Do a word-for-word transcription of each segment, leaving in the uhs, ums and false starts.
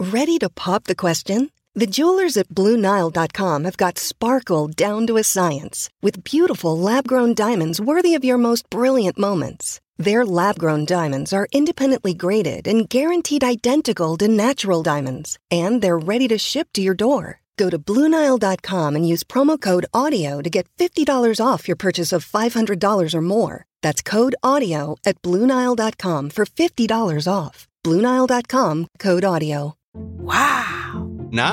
Ready to pop the question? The jewelers at Blue Nile dot com have got sparkle down to a science with beautiful lab-grown diamonds worthy of your most brilliant moments. Their lab-grown diamonds are independently graded and guaranteed identical to natural diamonds, and they're ready to ship to your door. Go to Blue Nile dot com and use promo code AUDIO to get fifty dollars off your purchase of five hundred dollars or more. That's code AUDIO at Blue Nile dot com for fifty dollars off. Blue Nile dot com, code AUDIO. Wow.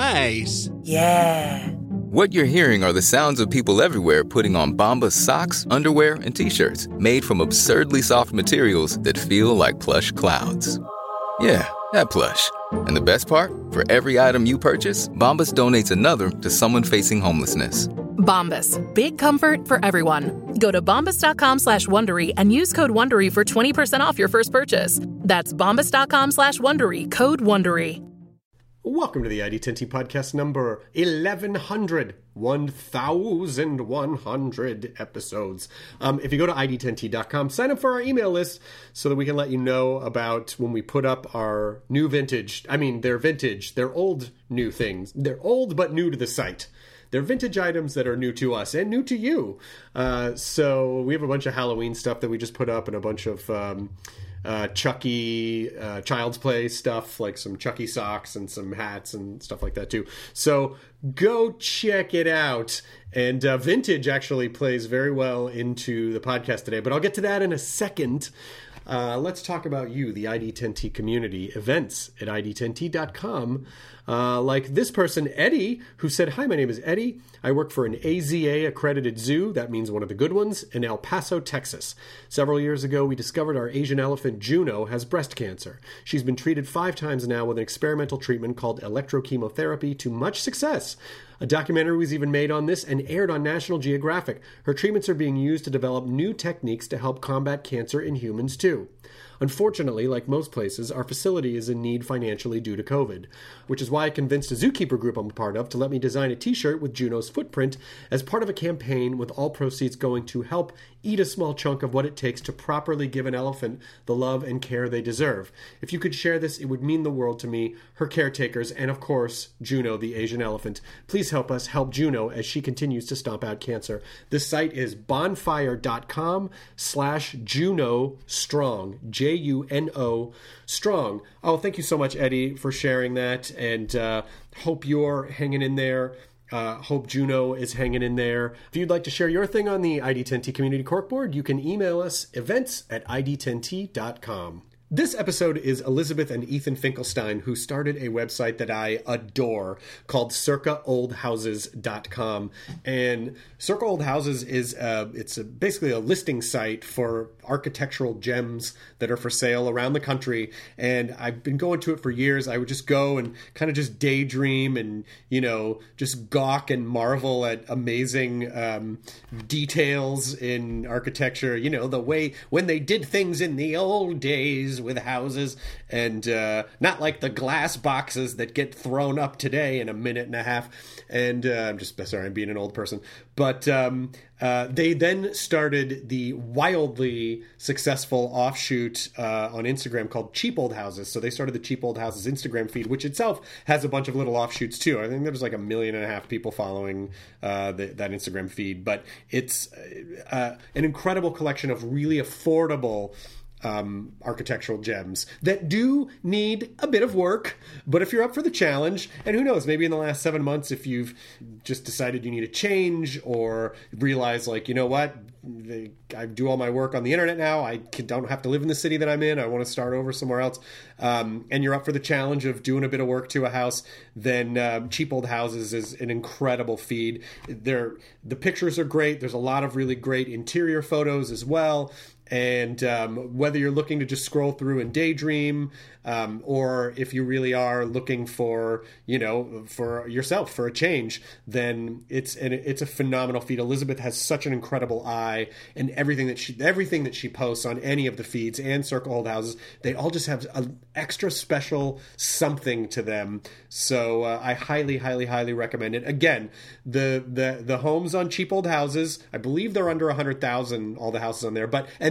Nice. Yeah. What you're hearing are the sounds of people everywhere putting on Bombas socks, underwear, and T-shirts made from absurdly soft materials that feel like plush clouds. Yeah, that plush. And the best part? For every item you purchase, Bombas donates another to someone facing homelessness. Bombas. Big comfort for everyone. Go to bombas dot com slash Wondery and use code Wondery for twenty percent off your first purchase. That's bombas dot com slash Wondery. Code Wondery. Welcome to the I D ten T podcast number eleven hundred. one thousand one hundred episodes. Um, if you go to I D ten T dot com, sign up for our email list so that we can let you know about when we put up our new vintage. I mean, they're vintage. They're old new things. They're old but new to the site. They're vintage items that are new to us and new to you. Uh, so we have a bunch of Halloween stuff that we just put up and a bunch of... Um, Uh, Chucky, uh, Child's Play stuff, like some Chucky socks and some hats and stuff like that too. So go check it out. And uh, vintage actually plays very well into the podcast today, but I'll get to that in a second. Uh, let's talk about you, the I D ten T community, events at I D ten T dot com. Uh, like this person, Eddie, who said, "Hi, my name is Eddie. I work for an A Z A-accredited zoo," that means one of the good ones, "in El Paso, Texas. Several years ago, we discovered our Asian elephant, Juno, has breast cancer. She's been treated five times now with an experimental treatment called electrochemotherapy to much success. A documentary was even made on this and aired on National Geographic. Her treatments are being used to develop new techniques to help combat cancer in humans, too. Unfortunately, like most places, our facility is in need financially due to COVID, which is why I convinced a zookeeper group I'm a part of to let me design a t-shirt with Juno's footprint as part of a campaign with all proceeds going to help eat a small chunk of what it takes to properly give an elephant the love and care they deserve. If you could share this, it would mean the world to me, her caretakers, and of course, Juno, the Asian elephant. Please help us help Juno as she continues to stomp out cancer. This site is bonfire.com slash Juno Strong, J U N O Strong. Oh, thank you so much, Eddie, for sharing that, and uh, hope you're hanging in there. Uh, hope Juno is hanging in there. If you'd like to share your thing on the I D ten T Community Corkboard, you can email us events at I D ten T dot com. This episode is Elizabeth and Ethan Finkelstein, who started a website that I adore called circa old houses dot com. And Circa Old Houses is uh, it's a, basically a listing site for architectural gems that are for sale around the country. And I've been going to it for years. I would just go and kind of just daydream and, you know, just gawk and marvel at amazing um, details in architecture. You know, the way when they did things in the old days with houses, and uh, not like the glass boxes that get thrown up today in a minute and a half. And uh, I'm just sorry, I'm being an old person. But um, uh, they then started the wildly successful offshoot uh, on Instagram called Cheap Old Houses. So they started the Cheap Old Houses Instagram feed, which itself has a bunch of little offshoots too. I think there's like a million and a half people following uh, the, that Instagram feed. But it's uh, an incredible collection of really affordable Um, architectural gems that do need a bit of work, but if you're up for the challenge, and who knows, maybe in the last seven months, if you've just decided you need a change or realize, like, you know what, I do all my work on the internet now, I don't have to live in the city that I'm in, I want to start over somewhere else, um, and you're up for the challenge of doing a bit of work to a house, then um, Cheap Old Houses is an incredible feed. They're, the pictures are great, there's a lot of really great interior photos as well. And um, whether you're looking to just scroll through and daydream, um, or if you really are looking for, you know, for yourself, for a change, then it's an, it's a phenomenal feed. Elizabeth has such an incredible eye, and everything that she everything that she posts on any of the feeds and Circa Old Houses, they all just have an extra special something to them. So uh, I highly, highly, highly recommend it. Again, the the the homes on Cheap Old Houses, I believe they're under one hundred thousand, all the houses on there, but and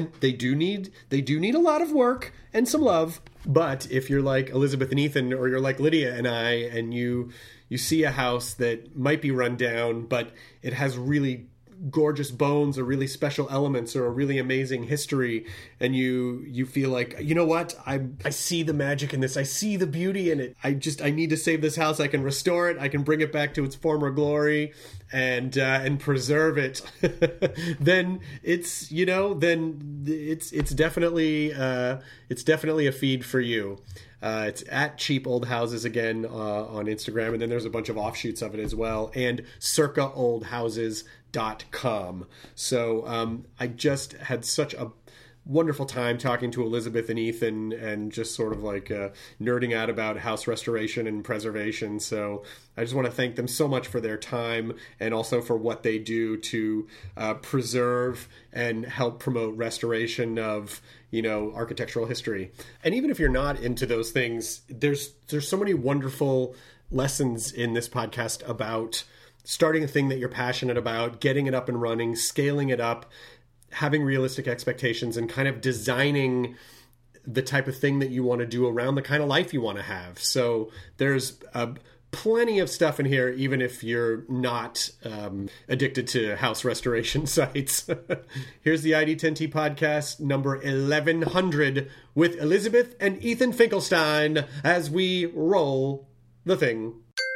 again, they do need they do need a lot of work and some love. But if you're like Elizabeth and Ethan, or you're like Lydia and I, and you you see a house that might be run down, but it has really gorgeous bones or really special elements or a really amazing history, and you you feel like, you know what, I I see the magic in this, I see the beauty in it, I just I need to save this house, I can restore it, I can bring it back to its former glory and uh, and preserve it, then it's, you know, then it's it's definitely uh, it's definitely a feed for you. Uh, it's at Cheap Old Houses again uh, on Instagram, and then there's a bunch of offshoots of it as well, and circa old houses dot com. So um, I just had such a wonderful time talking to Elizabeth and Ethan, and just sort of like uh, nerding out about house restoration and preservation. So I just want to thank them so much for their time, and also for what they do to uh, preserve and help promote restoration of, you know, architectural history. And even if you're not into those things, there's there's so many wonderful lessons in this podcast about starting a thing that you're passionate about, getting it up and running, scaling it up, having realistic expectations, and kind of designing the type of thing that you want to do around the kind of life you want to have. So there's uh, plenty of stuff in here, even if you're not um, addicted to house restoration sites. Here's the I D ten T podcast number eleven hundred with Elizabeth and Ethan Finkelstein as we roll the thing.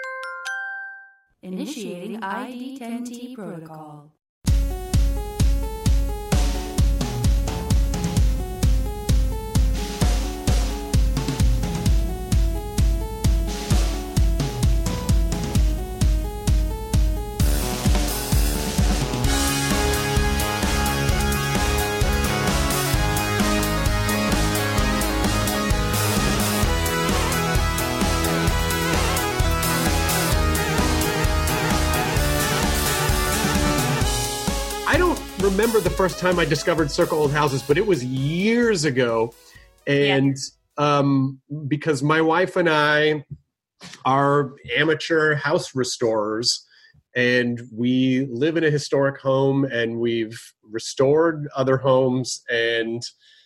Initiating I D ten T protocol. Remember the first time I discovered Circa Old Houses, but it was years ago. And yeah. um, because my wife and I are amateur house restorers, and we live in a historic home, and we've restored other homes. And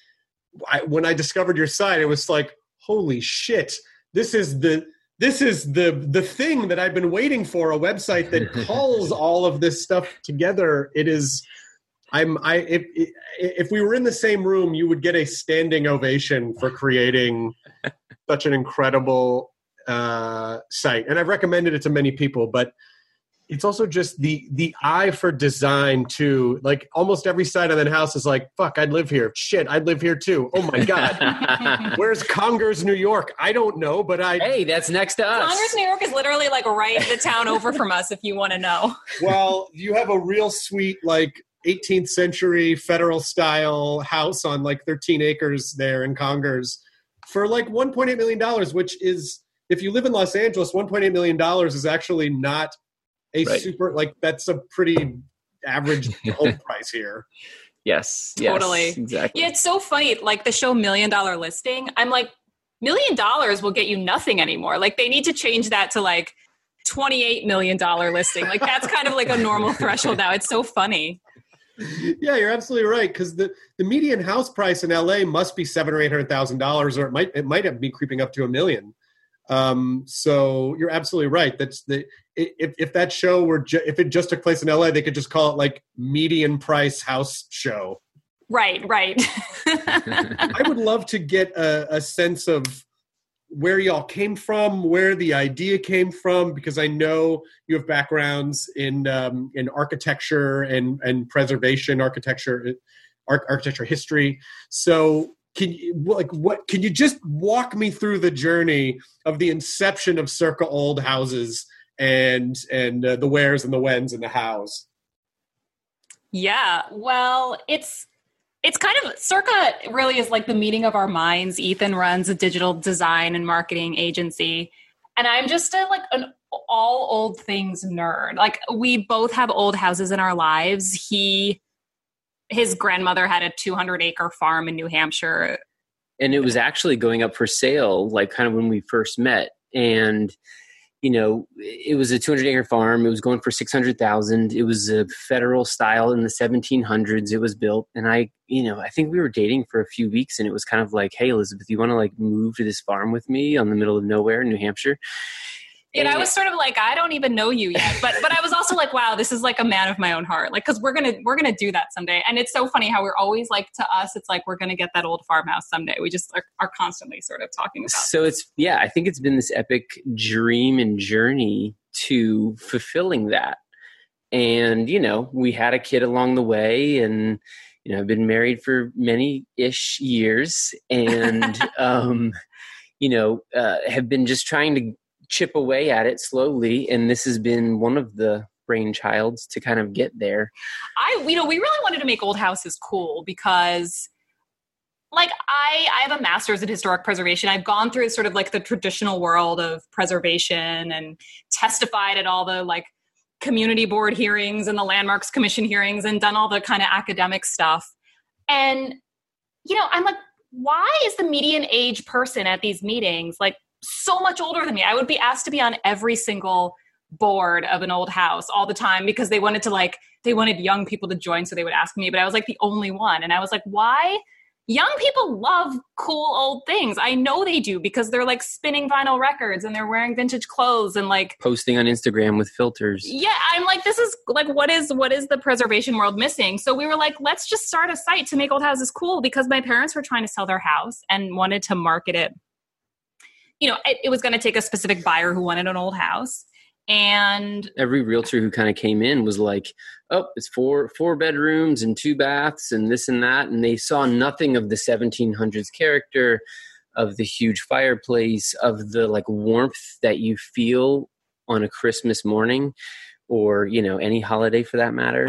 I, when I discovered your site, it was like, holy shit, this is the this is the the thing that I've been waiting for, a website that calls all of this stuff together. It is I'm I if if we were in the same room, you would get a standing ovation for creating such an incredible uh, site. And I've recommended it to many people, but it's also just the the eye for design too. Like almost every site on that house is like, fuck, I'd live here. Shit, I'd live here too. Oh my God. Where's Congers, New York? I don't know, but I Hey, that's next to us. Congers, New York is literally like right the town over from us if you want to know. Well, you have a real sweet like eighteenth century federal style house on like thirteen acres there in Congers for like one point eight million dollars, which is, if you live in Los Angeles, one point eight million dollars is actually not a right. super, like that's a pretty average home price here. Yes, yes, totally. Exactly. Yeah, it's so funny. Like the show Million Dollar Listing, I'm like, million dollars will get you nothing anymore. Like they need to change that to like twenty-eight million dollars listing. Like that's kind of like a normal threshold now. It's so funny. Yeah, you're absolutely right. Because the, the median house price in L A must be seven or eight hundred thousand dollars, or it might it might be creeping up to a million. Um, so you're absolutely right. That's the if if that show were ju- if it just took place in L A, they could just call it like median price house show. Right, right. I would love to get a, a sense of where y'all came from, where the idea came from, because I know you have backgrounds in um, in architecture and and preservation, architecture, ar- architecture history. So. Can you like what? Can you just walk me through the journey of the inception of Circa Old Houses and and uh, the wheres and the whens and the hows? Yeah, well, it's it's kind of Circa really is like the meeting of our minds. Ethan runs a digital design and marketing agency, and I'm just a, like an all old things nerd. Like we both have old houses in our lives. He. His grandmother had a two hundred acre farm in New Hampshire. And it was actually going up for sale, like kind of when we first met. And, you know, it was a two hundred acre farm. It was going for six hundred thousand. It was a federal style in the seventeen hundreds. It was built. And I, you know, I think we were dating for a few weeks, and it was kind of like, hey, Elizabeth, you want to like move to this farm with me on the middle of nowhere in New Hampshire? And I was sort of like, I don't even know you yet, but but I was also like, wow, this is like a man of my own heart, like because we're gonna we're gonna do that someday. And it's so funny how we're always like, to us, it's like we're gonna get that old farmhouse someday. We just are, are constantly sort of talking about. So this. it's yeah, I think it's been this epic dream and journey to fulfilling that. And you know, we had a kid along the way, and you know, I've been married for many ish years, and um, you know, uh, have been just trying to chip away at it slowly, and this has been one of the brainchilds to kind of get there. I, you know, we really wanted to make old houses cool because, like, I, I have a master's in historic preservation. I've gone through sort of like the traditional world of preservation and testified at all the like community board hearings and the Landmarks Commission hearings and done all the kind of academic stuff. And, you know, I'm like, why is the median age person at these meetings like so much older than me? I would be asked to be on every single board of an old house all the time because they wanted to like, they wanted young people to join. So they would ask me, but I was like the only one. And I was like, why? Young people love cool old things. I know they do because they're like spinning vinyl records and they're wearing vintage clothes and like posting on Instagram with filters. Yeah. I'm like, this is like, what is, what is the preservation world missing? So we were like, let's just start a site to make old houses cool because my parents were trying to sell their house and wanted to market it. You know, it, it was going to take a specific buyer who wanted an old house. And every realtor who kind of came in was like, oh, it's four, four bedrooms and two baths and this and that. And they saw nothing of the seventeen hundreds character, of the huge fireplace, of the like warmth that you feel on a Christmas morning or, you know, any holiday for that matter.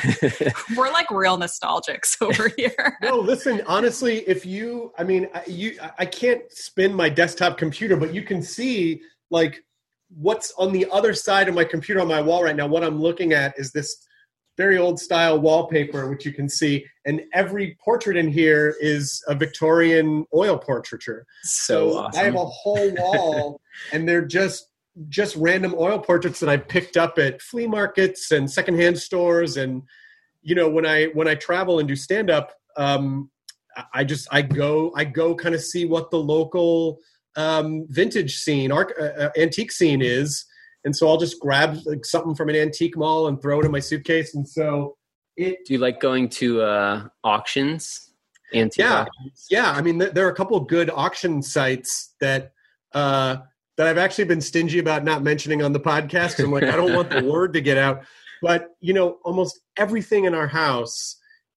We're like real nostalgics over here. No, listen, honestly, if you, I mean, I, you, I can't spin my desktop computer, but you can see like what's on the other side of my computer on my wall right now. What I'm looking at is this very old style wallpaper, which you can see. And every portrait in here is a Victorian oil portraiture. So, so awesome. I have a whole wall and they're just, just random oil portraits that I picked up at flea markets and secondhand stores. And, you know, when I, when I travel and do stand up, um, I just, I go, I go kind of see what the local um, vintage scene, art, uh, antique scene is. And so I'll just grab like something from an antique mall and throw it in my suitcase. And so it, do you like going to uh, auctions? Antique yeah. auctions? Yeah. I mean, th- there are a couple of good auction sites that, uh, that I've actually been stingy about not mentioning on the podcast. I'm like, I don't want the word to get out. But, you know, almost everything in our house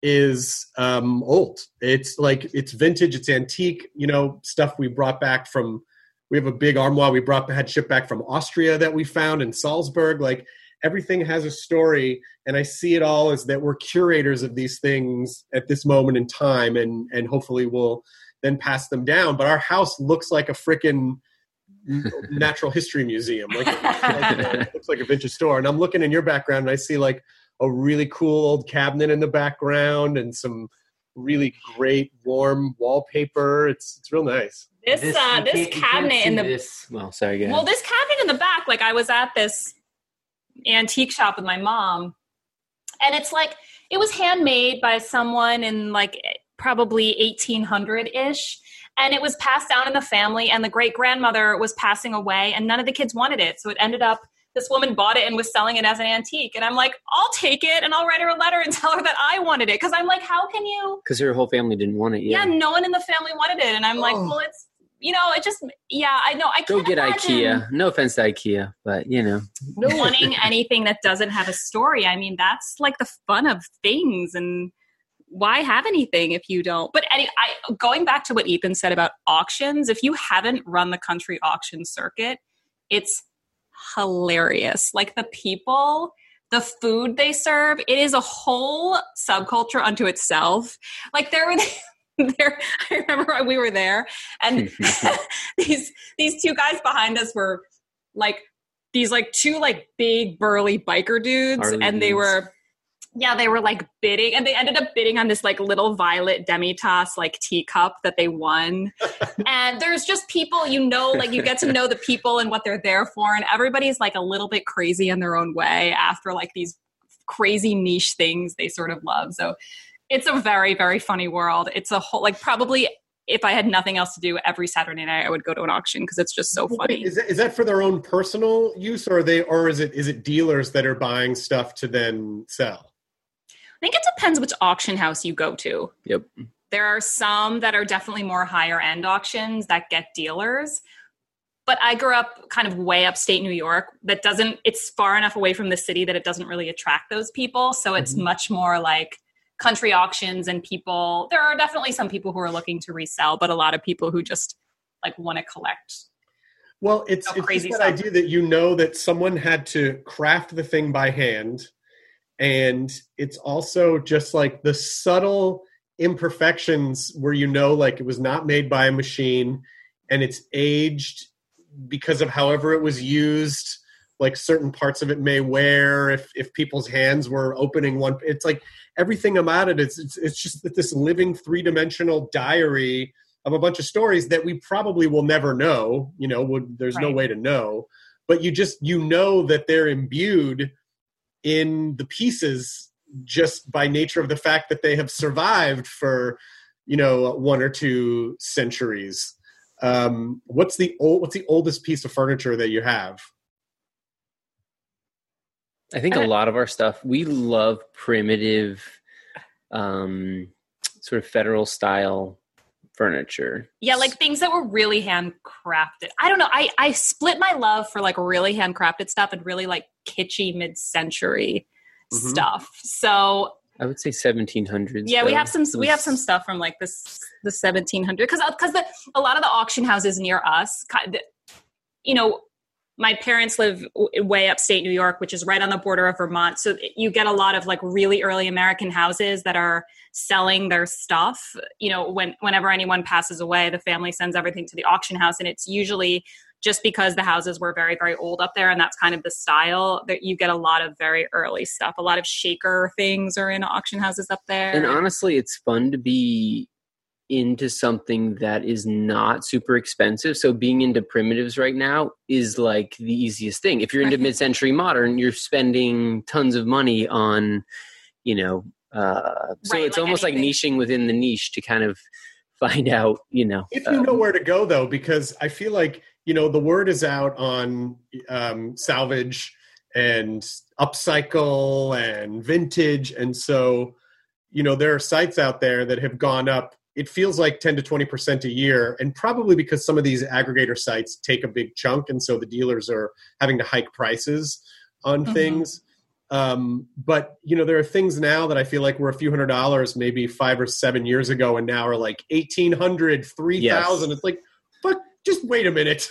is um, old. It's like, it's vintage, it's antique, you know, stuff we brought back from, we have a big armoire we brought, had shipped back from Austria that we found in Salzburg. Like everything has a story. And I see it all as that we're curators of these things at this moment in time. And, and hopefully we'll then pass them down. But our house looks like a frickin' natural history museum. Like, it looks like, a, it looks like a vintage store. And I'm looking in your background and I see like a really cool old cabinet in the background and some really great warm wallpaper. It's it's real nice. This this, uh, this cabinet in the this. Well, sorry, go ahead. well, this cabinet in the back. Like I was at this antique shop with my mom, and it's like it was handmade by someone in like probably eighteen hundred ish. And it was passed down in the family, and the great-grandmother was passing away, and none of the kids wanted it. So it ended up, this woman bought it and was selling it as an antique. And I'm like, I'll take it, and I'll write her a letter and tell her that I wanted it. Because I'm like, how can you? Because her whole family didn't want it yet. Yeah, no one in the family wanted it. And I'm like, oh. well, it's, you know, it just, yeah, I know. I can't Go get imagine IKEA. No offense to IKEA, but, you know. No wanting anything that doesn't have a story. I mean, that's like the fun of things. And why have anything if you don't? But any, I, going back to what Ethan said about auctions, if you haven't run the country auction circuit, it's hilarious. Like the people, the food they serve, it is a whole subculture unto itself. Like there were, there, I remember we were there, and these these two guys behind us were like these like two like big burly biker dudes, Harley and they dudes. were. Yeah, they were like bidding, and they ended up bidding on this like little violet Demitas like teacup that they won. And there's just people, you know, like you get to know the people and what they're there for, and everybody's like a little bit crazy in their own way after like these crazy niche things they sort of love. So it's a very, very funny world. It's a whole, like probably if I had nothing else to do every Saturday night, I would go to an auction because it's just so funny. Wait, is that, is that for their own personal use, or are they, or is it is it dealers that are buying stuff to then sell? I think it depends which auction house you go to. Yep. There are some that are definitely more higher end auctions that get dealers. But I grew up kind of way upstate New York that doesn't, it's far enough away from the city that it doesn't really attract those people. So it's mm-hmm. much more like country auctions and people. There are definitely some people who are looking to resell, but a lot of people who just like want to collect. Well, it's, it's crazy that stuff. idea that you know that someone had to craft the thing by hand. And it's also just like the subtle imperfections where you know like it was not made by a machine and it's aged because of however it was used. Like certain parts of it may wear if if people's hands were opening one. It's like everything about it. It's it's, it's just this living three-dimensional diary of a bunch of stories that we probably will never know. You know, would, there's right. no way to know. But you just you know that they're imbued in the pieces just by nature of the fact that they have survived for, you know, one or two centuries. Um, what's the old, what's the oldest piece of furniture that you have? I think a lot of our stuff, we love primitive, um, sort of federal style furniture. Yeah, like things that were really handcrafted. I don't know. I, I split my love for like really handcrafted stuff and really like kitschy mid-century mm-hmm. stuff. So I would say seventeen hundreds. Yeah, though. we have some was... we have some stuff from like this the seventeen hundreds because because the a lot of the auction houses near us, you know, my parents live way upstate New York, which is right on the border of Vermont. So you get a lot of like really early American houses that are selling their stuff. You know, when whenever anyone passes away, the family sends everything to the auction house. And it's usually just because the houses were very, very old up there. And that's kind of the style that you get a lot of very early stuff. A lot of shaker things are in auction houses up there. And honestly, it's fun to be into something that is not super expensive. So being into primitives right now is like the easiest thing. If you're into mid-century modern, you're spending tons of money on, you know, uh, so right, it's like almost anything. like niching within the niche to kind of find out, you know. If you um, know where to go though, because I feel like, you know, the word is out on um, salvage and upcycle and vintage. And so, you know, there are sites out there that have gone up, it feels like ten to twenty percent a year, and probably because some of these aggregator sites take a big chunk, and so the dealers are having to hike prices on mm-hmm. things. Um, but, you know, there are things now that I feel like were a few hundred dollars maybe five or seven years ago, and now are like eighteen hundred, three thousand. Yes. It's like, fuck, just wait a minute.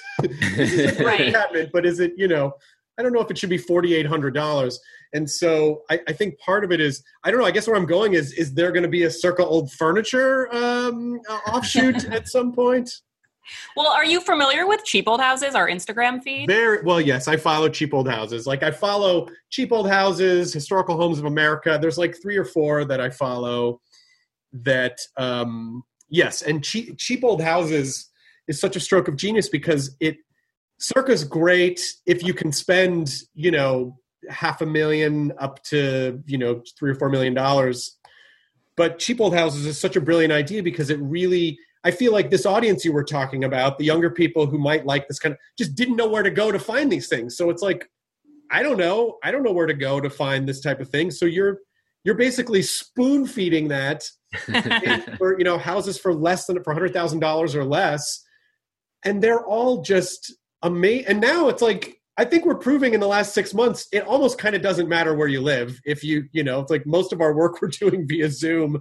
Right. But is it, you know, I don't know if it should be forty-eight hundred dollars. And so I, I think part of it is, I don't know, I guess where I'm going is, is there going to be a Circa Old Furniture um, uh, offshoot at some point? Well, are you familiar with Cheap Old Houses, our Instagram feed? Very well, yes. I follow Cheap Old Houses. Like I follow Cheap Old Houses, Historical Homes of America. There's like three or four that I follow that, um, yes. And cheap, cheap Old Houses is such a stroke of genius because it, Circa's great if you can spend, you know, half a million up to, you know, three or four million dollars. But Cheap Old Houses is such a brilliant idea because it really, I feel like this audience you were talking about, the younger people who might like this kind of, just didn't know where to go to find these things. So it's like, I don't know. I don't know where to go to find this type of thing. So you're, you're basically spoon feeding that for, you know, houses for less than, for one hundred thousand dollars or less. And they're all just amazing. And now it's like, I think we're proving in the last six months, it almost kind of doesn't matter where you live. If you, you know, it's like most of our work we're doing via Zoom.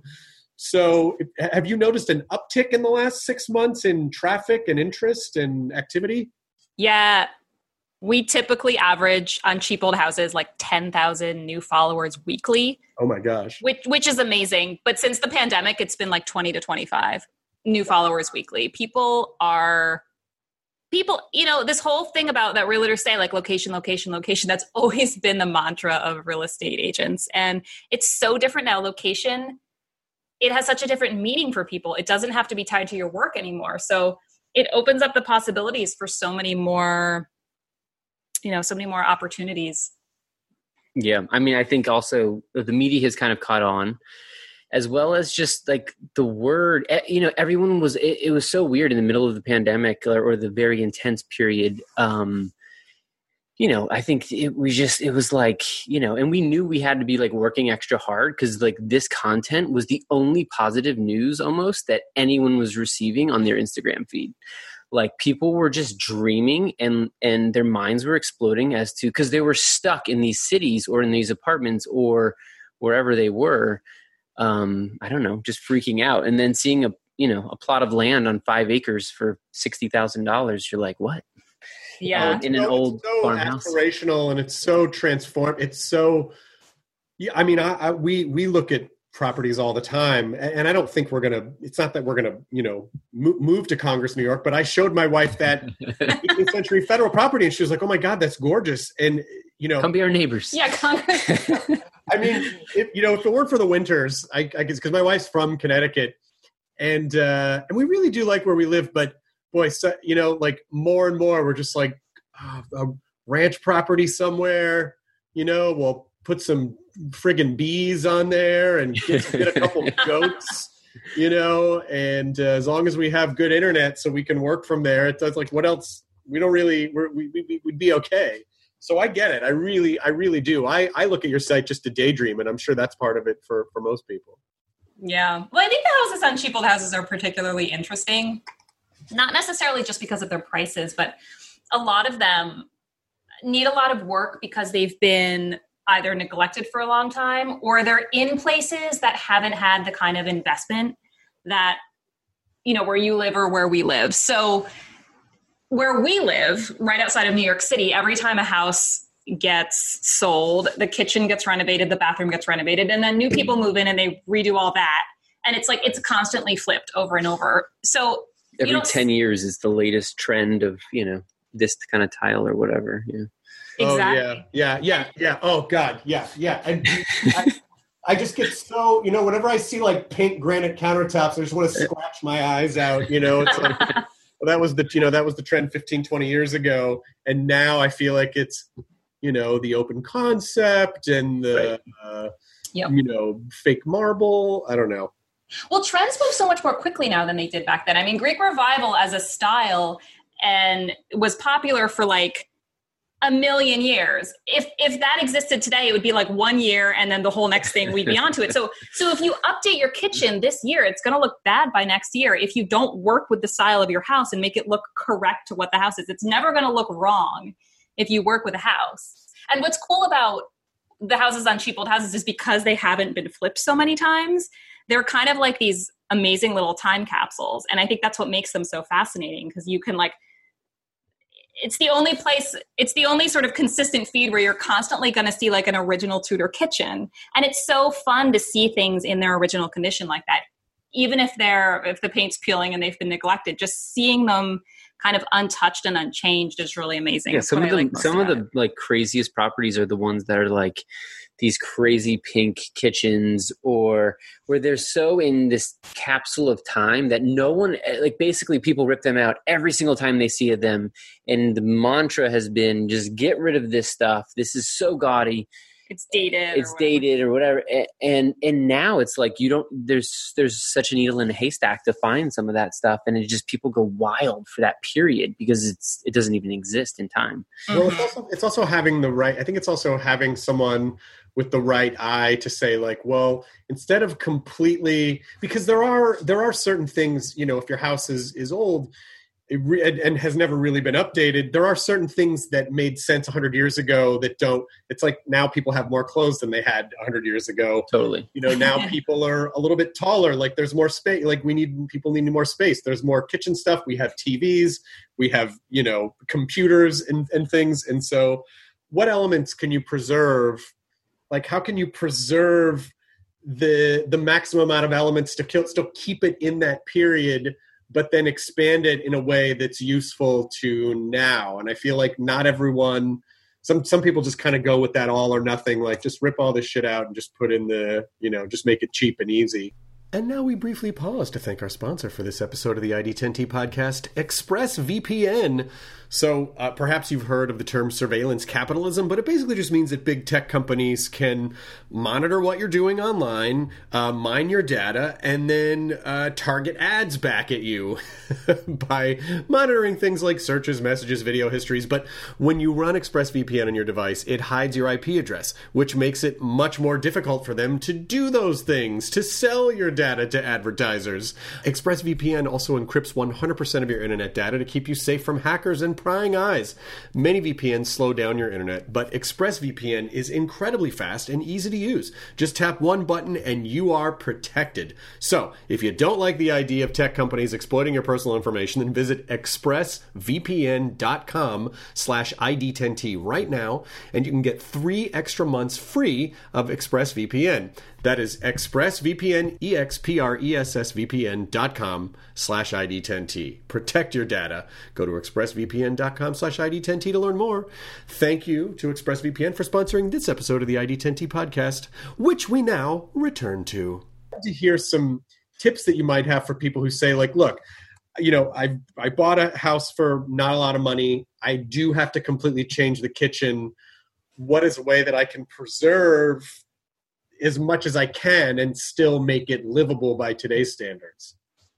So have you noticed an uptick in the last six months in traffic and interest and activity? Yeah. We typically average on Cheap Old Houses like ten thousand new followers weekly. Oh my gosh. Which, which is amazing. But since the pandemic, it's been like twenty to twenty-five new followers weekly. People are... people, you know, this whole thing about that realtors say, like location, location, location, that's always been the mantra of real estate agents. And it's so different now. Location, it has such a different meaning for people. It doesn't have to be tied to your work anymore. So it opens up the possibilities for so many more, you know, so many more opportunities. Yeah. I mean, I think also the media has kind of caught on, as well as just like the word, you know, everyone was, it, it was so weird in the middle of the pandemic or, or the very intense period. Um, you know, I think it was just, it was like, you know, and we knew we had to be like working extra hard because like this content was the only positive news almost that anyone was receiving on their Instagram feed. Like people were just dreaming and, and their minds were exploding as to, because they were stuck in these cities or in these apartments or wherever they were. Um, I don't know, just freaking out. And then seeing a, you know, a plot of land on five acres for sixty thousand dollars, you're like, what? Yeah. Uh, in an so, old it's so farmhouse. Aspirational, and it's so transformed. It's so, yeah, I mean, I, I, we, we look at properties all the time, and, and I don't think we're going to, it's not that we're going to, you know, move, move to Congress, New York, but I showed my wife that eighteenth century federal property and she was like, oh my God, that's gorgeous. And, you know, Come be our neighbors. Yeah, Congress. I mean, if, you know, if it weren't for the winters, I, I guess because my wife's from Connecticut, and uh, and we really do like where we live. But boy, so, you know, like more and more, we're just like oh, a ranch property somewhere. You know, we'll put some friggin' bees on there and get, get a couple of goats. You know, and uh, as long as we have good internet, so we can work from there. It's, it's like what else? We don't really. We're, we we we'd be okay. So I get it. I really, I really do. I, I look at your site just to daydream, and I'm sure that's part of it for, for most people. Yeah. Well, I think the houses on cheap old houses are particularly interesting, not necessarily just because of their prices, but a lot of them need a lot of work because they've been either neglected for a long time or they're in places that haven't had the kind of investment that, you know, where you live or where we live. So where we live, right outside of New York City, every time a house gets sold, the kitchen gets renovated, the bathroom gets renovated, and then new people move in and they redo all that. And it's like, it's constantly flipped over and over. So every ten years is the latest trend of, you know, this kind of tile or whatever. Yeah. Exactly. Oh, yeah, yeah, yeah, yeah. Oh, God, yeah, yeah. And I, I just get so, you know, whenever I see like pink granite countertops, I just want to scratch my eyes out, you know, it's like, well, that was the, you know, that was the trend fifteen, twenty years ago. And now I feel like it's, you know, the open concept and the, right. uh, yep. you know, fake marble. I don't know. Well, trends move so much more quickly now than they did back then. I mean, Greek Revival as a style and was popular for like a million years. If if that existed today, it would be like one year and then the whole next thing we'd be onto it. So so if you update your kitchen this year, it's going to look bad by next year. If you don't work with the style of your house and make it look correct to what the house is, it's never going to look wrong if you work with a house. And what's cool about the houses on cheap old houses is because they haven't been flipped so many times, they're kind of like these amazing little time capsules. And I think that's what makes them so fascinating because you can like, it's the only place, it's the only sort of consistent feed where you're constantly going to see like an original Tudor kitchen. And it's so fun to see things in their original condition like that. Even if they're, if the paint's peeling and they've been neglected, just seeing them kind of untouched and unchanged is really amazing. Yeah, some of the, like some of the like craziest properties are the ones that are like these crazy pink kitchens or where they're so in this capsule of time that no one, like basically people rip them out every single time they see them. And the mantra has been just get rid of this stuff. This is so gaudy. It's dated. It's or dated or whatever. And, and now it's like, you don't, there's, there's such a needle in a haystack to find some of that stuff. And it just, people go wild for that period because it's, it doesn't even exist in time. Well, it's also, it's also having the right, I think it's also having someone with the right eye to say like, well, instead of completely, because there are, there are certain things, you know, if your house is, is old, It re- and has never really been updated, there are certain things that made sense one hundred years ago that don't. It's like now people have more clothes than they had one hundred years ago. Totally. You know, now people are a little bit taller. Like there's more space. Like we need, people need more space. There's more kitchen stuff. We have T Vs. We have, you know, computers and, and things. And so what elements can you preserve? Like how can you preserve the the maximum amount of elements to kill, still keep it in that period but then expand it in a way that's useful to now. And I feel like not everyone, some some people just kind of go with that all or nothing, like just rip all this shit out and just put in the, you know, just make it cheap and easy. And now we briefly pause to thank our sponsor for this episode of the I D ten T podcast, ExpressVPN. So uh, perhaps you've heard of the term surveillance capitalism, but it basically just means that big tech companies can monitor what you're doing online, uh, mine your data, and then uh, target ads back at you by monitoring things like searches, messages, video histories. But when you run ExpressVPN on your device, it hides your I P address, which makes it much more difficult for them to do those things, to sell your data to advertisers. ExpressVPN also encrypts one hundred percent of your internet data to keep you safe from hackers and prying eyes. Many V P Ns slow down your internet, but ExpressVPN is incredibly fast and easy to use. Just tap one button and you are protected. So, if you don't like the idea of tech companies exploiting your personal information, then visit expressvpn.com slash ID10T right now, and you can get three extra months free of ExpressVPN. That is expressvpn, E X P R E S S V P N dot com slash I D ten T. Protect your data. Go to expressvpn.com slash I D ten T to learn more. Thank you to ExpressVPN for sponsoring this episode of the I D ten T podcast, which we now return to. To hear some tips that you might have for people who say, like, look, you know, I I bought a house for not a lot of money. I do have to completely change the kitchen. What is a way that I can preserve as much as I can and still make it livable by today's standards?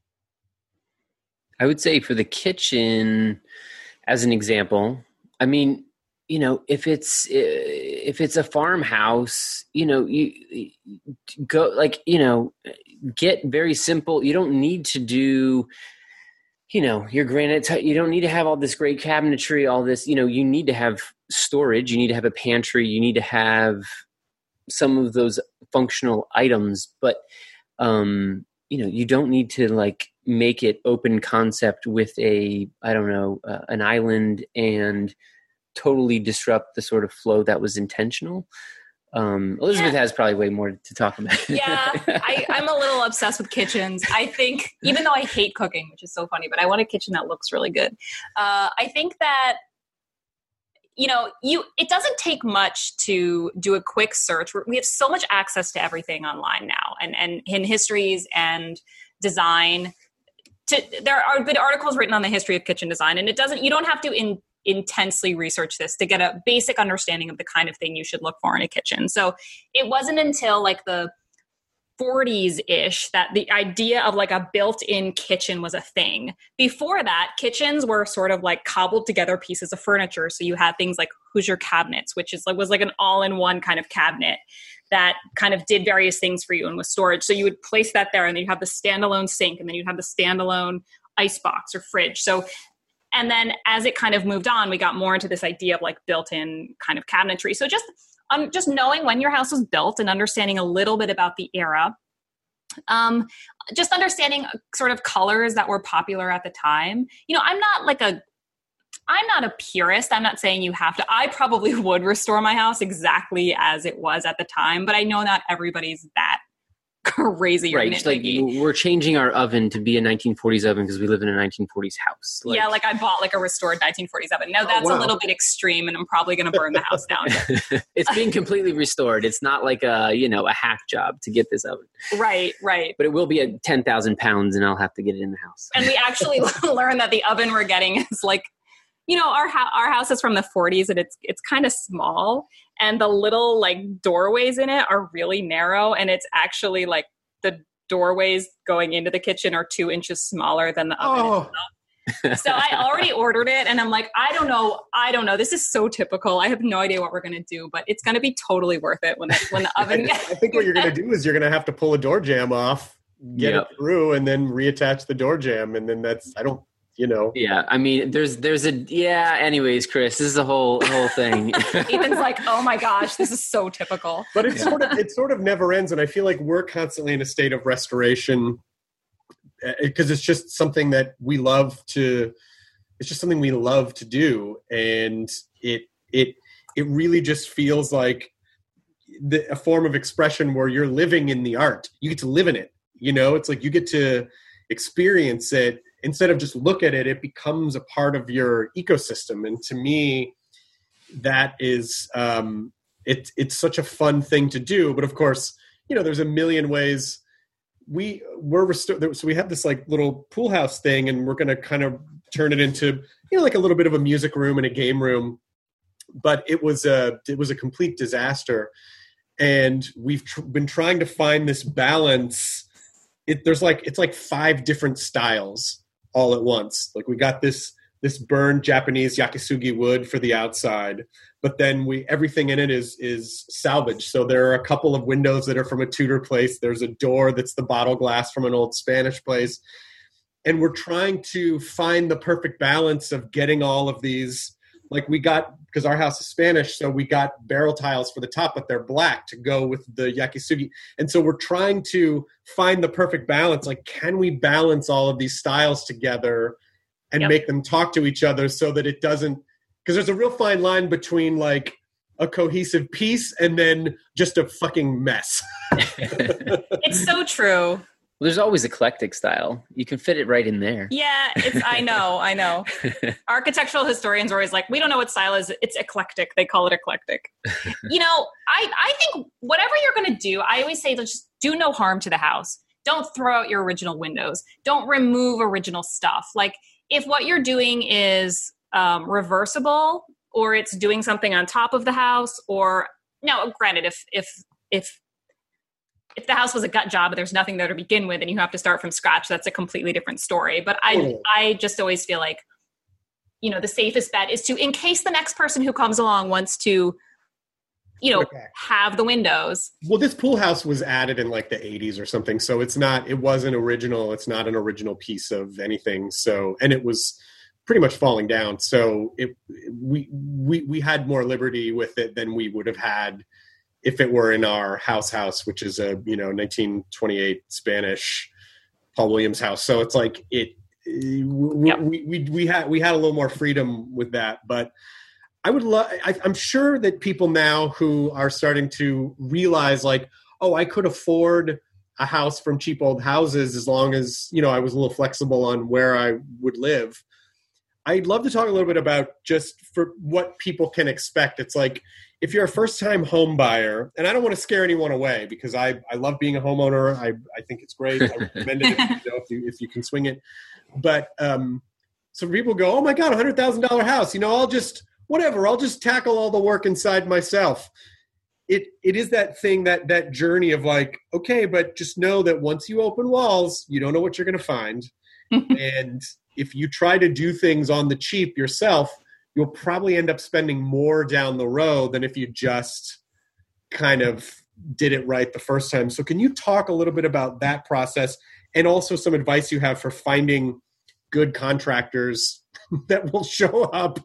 I would say for the kitchen, as an example, I mean, you know, if it's if it's a farmhouse, you know, you, you go like, you know, get very simple. You don't need to do, you know, your granite. T- you don't need to have all this great cabinetry, all this. You know, you need to have storage. You need to have a pantry. You need to have some of those functional items, but um, you know, you don't need to like make it open concept with a, I don't know, uh, an island and totally disrupt the sort of flow that was intentional. Um, Elizabeth yeah. has probably way more to talk about. Yeah, I, I'm a little obsessed with kitchens. I think, even though I hate cooking, which is so funny, but I want a kitchen that looks really good. Uh, I think that, you know, you it doesn't take much to do a quick search. We have so much access to everything online now, and, and in histories and design. To, there are been articles written on the history of kitchen design, and it doesn't. You don't have to in, intensely research this to get a basic understanding of the kind of thing you should look for in a kitchen. So it wasn't until like the forties-ish that the idea of like a built-in kitchen was a thing. Before that, kitchens were sort of like cobbled together pieces of furniture. So you had things like Hoosier cabinets, which is like was like an all-in-one kind of cabinet that kind of did various things for you and was storage. So you would place that there, and then you have the standalone sink, and then you'd have the standalone icebox or fridge. So, and then as it kind of moved on, we got more into this idea of like built-in kind of cabinetry. So just Um, just knowing when your house was built and understanding a little bit about the era, um, just understanding sort of colors that were popular at the time. You know, I'm not like a, I'm not a purist. I'm not saying you have to. I probably would restore my house exactly as it was at the time, but I know not everybody's that crazy. Right. Just like we're changing our oven to be a nineteen forties oven because we live in a nineteen forties house. Like, yeah, like I bought like a restored nineteen forties oven. No, that's oh, wow. a little bit extreme, and I'm probably going to burn the house down. It's being completely restored. It's not like a, you know, a hack job to get this oven. Right, right. But it will be at ten thousand pounds, and I'll have to get it in the house. And we actually learned that the oven we're getting is like, you know, our ho- our house is from the forties, and it's it's kind of small, and the little like doorways in it are really narrow, and it's actually like the doorways going into the kitchen are two inches smaller than the oven oh. itself. So I already ordered it, and I'm like, I don't know, I don't know. This is so typical. I have no idea what we're gonna do, but it's gonna be totally worth it when the, when the oven. I, I think what you're gonna do is you're gonna have to pull a door jamb off, get yep. it through, and then reattach the door jamb, and then that's I don't. You know, yeah. I mean, there's, there's a, yeah. Anyways, Chris, this is a whole, whole thing. Ethan's like, oh my gosh, this is so typical. But it's yeah. sort of, it sort of never ends, and I feel like we're constantly in a state of restoration because it's just something that we love to. It's just something we love to do, and it, it, it really just feels like the, a form of expression where you're living in the art. You get to live in it. You know, it's like you get to experience it. instead of just look at it, it becomes a part of your ecosystem. And to me, that is, um, it, it's such a fun thing to do. But of course, you know, there's a million ways we we're restored. So we have this like little pool house thing, and we're going to kind of turn it into, you know, like a little bit of a music room and a game room. But it was a, it was a complete disaster. And we've tr- been trying to find this balance. It, there's like, it's like five different styles all at once. Like we got this, this burned Japanese yakisugi wood for the outside, but then we, everything in it is, is salvaged. So there are a couple of windows that are from a Tudor place. There's a door that's the bottle glass from an old Spanish place. And we're trying to find the perfect balance of getting all of these. Like we got, because our house is Spanish, so we got barrel tiles for the top, but they're black to go with the yakisugi. And so we're trying to find the perfect balance. Like, can we balance all of these styles together and yep. make them talk to each other so that it doesn't, because there's a real fine line between like a cohesive piece and then just a fucking mess. It's so true. Well, there's always eclectic style. You can fit it right in there. Yeah, it's. I know, I know. Architectural historians are always like, we don't know what style is. It's eclectic. They call it eclectic. You know, I, I think whatever you're going to do, I always say just do no harm to the house. Don't throw out your original windows. Don't remove original stuff. Like if what you're doing is um, reversible, or it's doing something on top of the house, or no, granted, if if if If the house was a gut job, but there's nothing there to begin with and you have to start from scratch, that's a completely different story. But I oh. I just always feel like, you know, the safest bet is to, in case the next person who comes along wants to, you know, okay. have the windows. Well, this pool house was added in like the eighties or something. So it's not, it wasn't original. It's not an original piece of anything. So, and it was pretty much falling down. So it, we, we, we had more liberty with it than we would have had if it were in our house house, which is a, you know, nineteen twenty-eight Spanish Paul Williams house. So it's like it, we, yep. we, we, we had, we had a little more freedom with that, but I would love, I'm sure that people now who are starting to realize like, oh, I could afford a house from Cheap Old Houses as long as, you know, I was a little flexible on where I would live. I'd love to talk a little bit about just for what people can expect. It's like, if you're a first-time home buyer, and I don't want to scare anyone away because I, I love being a homeowner. I, I think it's great. I recommend it if you, know, if you if you can swing it. But um, some people go, oh my God, a one hundred thousand dollars house. You know, I'll just, whatever, I'll just tackle all the work inside myself. It It is that thing, that that journey of like, okay, but just know that once you open walls, you don't know what you're going to find. And if you try to do things on the cheap yourself, you'll probably end up spending more down the road than if you just kind of did it right the first time. So can you talk a little bit about that process and also some advice you have for finding good contractors that will show up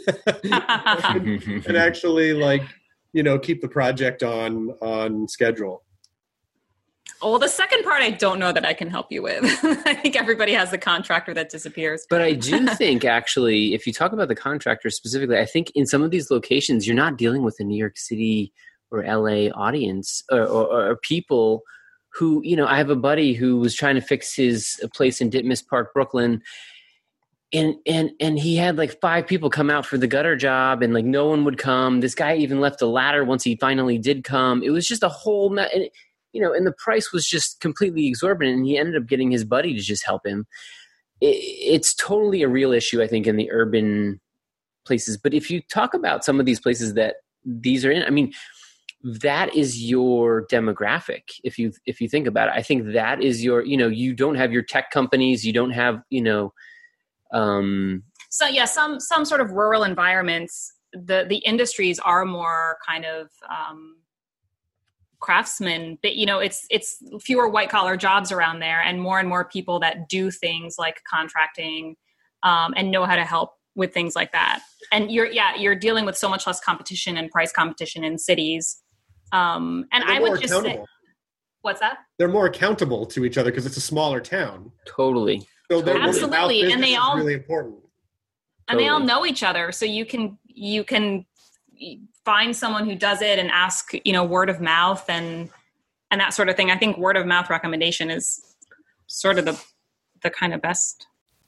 and, and actually like, you know, keep the project on, on schedule? Well, the second part, I don't know that I can help you with. I think everybody has the contractor that disappears. But I do think, actually, if you talk about the contractor specifically, I think in some of these locations, you're not dealing with a New York City or L A audience or, or, or people who, you know, I have a buddy who was trying to fix his place in Ditmas Park, Brooklyn. And, and, and he had like five people come out for the gutter job and like no one would come. This guy even left a ladder once he finally did come. It was just a whole – you know, and the price was just completely exorbitant, and he ended up getting his buddy to just help him. It, it's totally a real issue, I think, in the urban places. But if you talk about some of these places that these are in, I mean, that is your demographic. If you if you think about it, I think that is your, you know, you don't have your tech companies, you don't have, you know. Um, so yeah, some some sort of rural environments, the the industries are more kind of. Um, craftsmen, but you know, it's it's fewer white collar jobs around there, and more and more people that do things like contracting um, and know how to help with things like that. And you're yeah, you're dealing with so much less competition and price competition in cities. Um, and I would just say, what's that? They're more accountable to each other because it's a smaller town. Totally. So totally. Absolutely, and they all really important. And totally. They all know each other, so you can you can. find someone who does it and ask, you know, word of mouth and, and that sort of thing. I think word of mouth recommendation is sort of the, the kind of best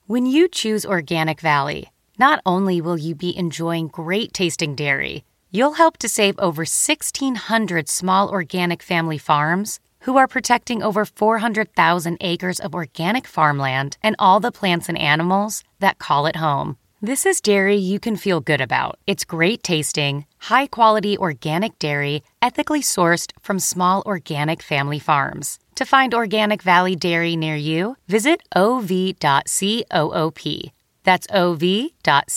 When you choose Organic Valley, not only will you be enjoying great tasting dairy, you'll help to save over sixteen hundred small organic family farms who are protecting over four hundred thousand acres of organic farmland and all the plants and animals that call it home. This is dairy you can feel good about. It's great tasting, high-quality organic dairy, ethically sourced from small organic family farms. To find Organic Valley Dairy near you, visit o v dot coop. That's o v dot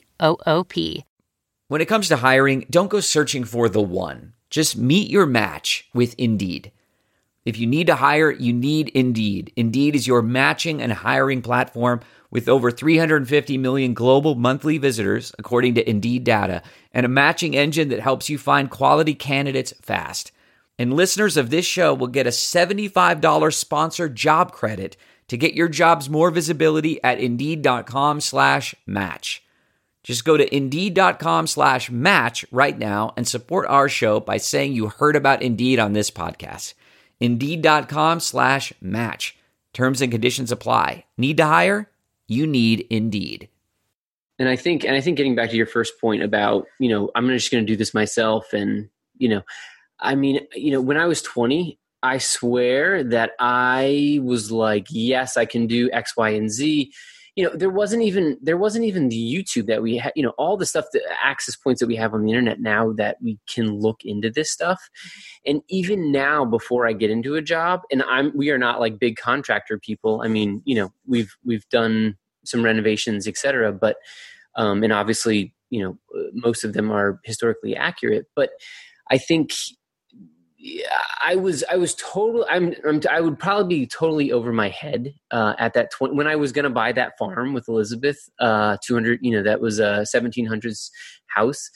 coop. When it comes to hiring, don't go searching for the one. Just meet your match with Indeed. If you need to hire, you need Indeed. Indeed is your matching and hiring platform with over three hundred fifty million global monthly visitors, according to Indeed data, and a matching engine that helps you find quality candidates fast. And listeners of this show will get a seventy-five dollars sponsored job credit to get your jobs more visibility at Indeed.com slash match. Just go to Indeed.com slash match right now and support our show by saying you heard about Indeed on this podcast. Indeed.com slash match. Terms and conditions apply. Need to hire? You need Indeed. And I think, and I think getting back to your first point about, you know, I'm just going to do this myself. And, you know, I mean, you know, when I was twenty, I swear that I was like, yes, I can do X, Y, and Z. You know, there wasn't even, there wasn't even the YouTube that we had, you know, all the stuff, the access points that we have on the internet now that we can look into this stuff. And even now, before I get into a job, and I'm, we are not like big contractor people. I mean, you know, we've, we've done some renovations, et cetera, but, um, and obviously, you know, most of them are historically accurate, but I think, Yeah, I was, I was totally, I'm, I'm, I would probably be totally over my head uh, at that twenty when I was going to buy that farm with Elizabeth, uh, two hundred, you know, that was a seventeen hundreds house,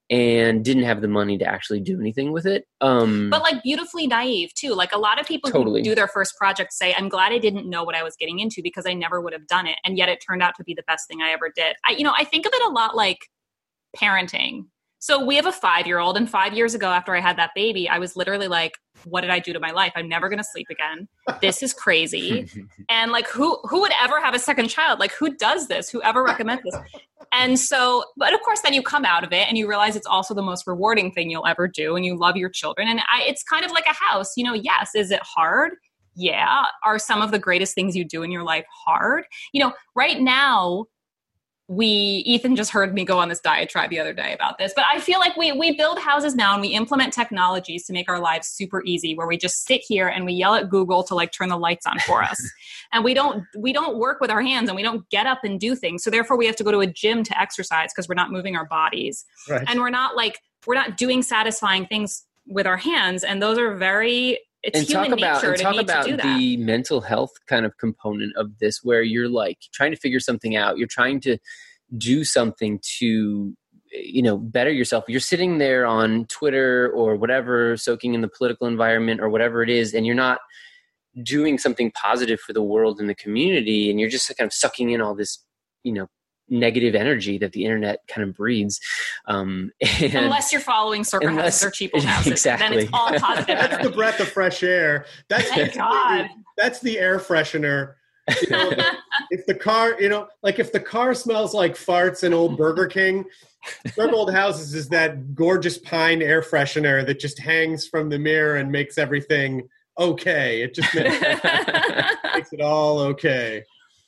and didn't have the money to actually do anything with it. Um, but like beautifully naive too. Like a lot of people totally. who do their first project say, I'm glad I didn't know what I was getting into because I never would have done it. And yet it turned out to be the best thing I ever did. I, you know, I think of it a lot like parenting. So we have a five-year-old, and five years ago after I had that baby, I was literally like, what did I do to my life? I'm never going to sleep again. This is crazy. And like, who, who would ever have a second child? Like, who does this? Whoever recommends this? And so, but of course, then you come out of it and you realize it's also the most rewarding thing you'll ever do. And you love your children. And I, it's kind of like a house, you know, yes. Is it hard? Yeah. Are some of the greatest things you do in your life hard? You know, right now, we, Ethan just heard me go on this diatribe the other day about this, but I feel like we, we build houses now and we implement technologies to make our lives super easy, where we just sit here and we yell at Google to like turn the lights on for us. And we don't, we don't work with our hands and we don't get up and do things. So therefore we have to go to a gym to exercise because we're not moving our bodies. Right. And we're not like, we're not doing satisfying things with our hands. And those are very, it's and human talk about, nature and to talk need about to do that. The mental health kind of component of this, where you're like trying to figure something out. You're trying to do something to, you know, better yourself. You're sitting there on Twitter or whatever, soaking in the political environment or whatever it is, and you're not doing something positive for the world and the community. And you're just kind of sucking in all this, you know, negative energy that the internet kind of breeds. Um, and unless you're following circa unless, houses or cheapo houses, exactly. then it's all positive That's energy. the breath of fresh air. That's, Thank God. That's the air freshener. You know, if the car, you know, like if the car smells like farts in old Burger King, Circa Old Houses is that gorgeous pine air freshener that just hangs from the mirror and makes everything okay. It just makes, makes it all okay.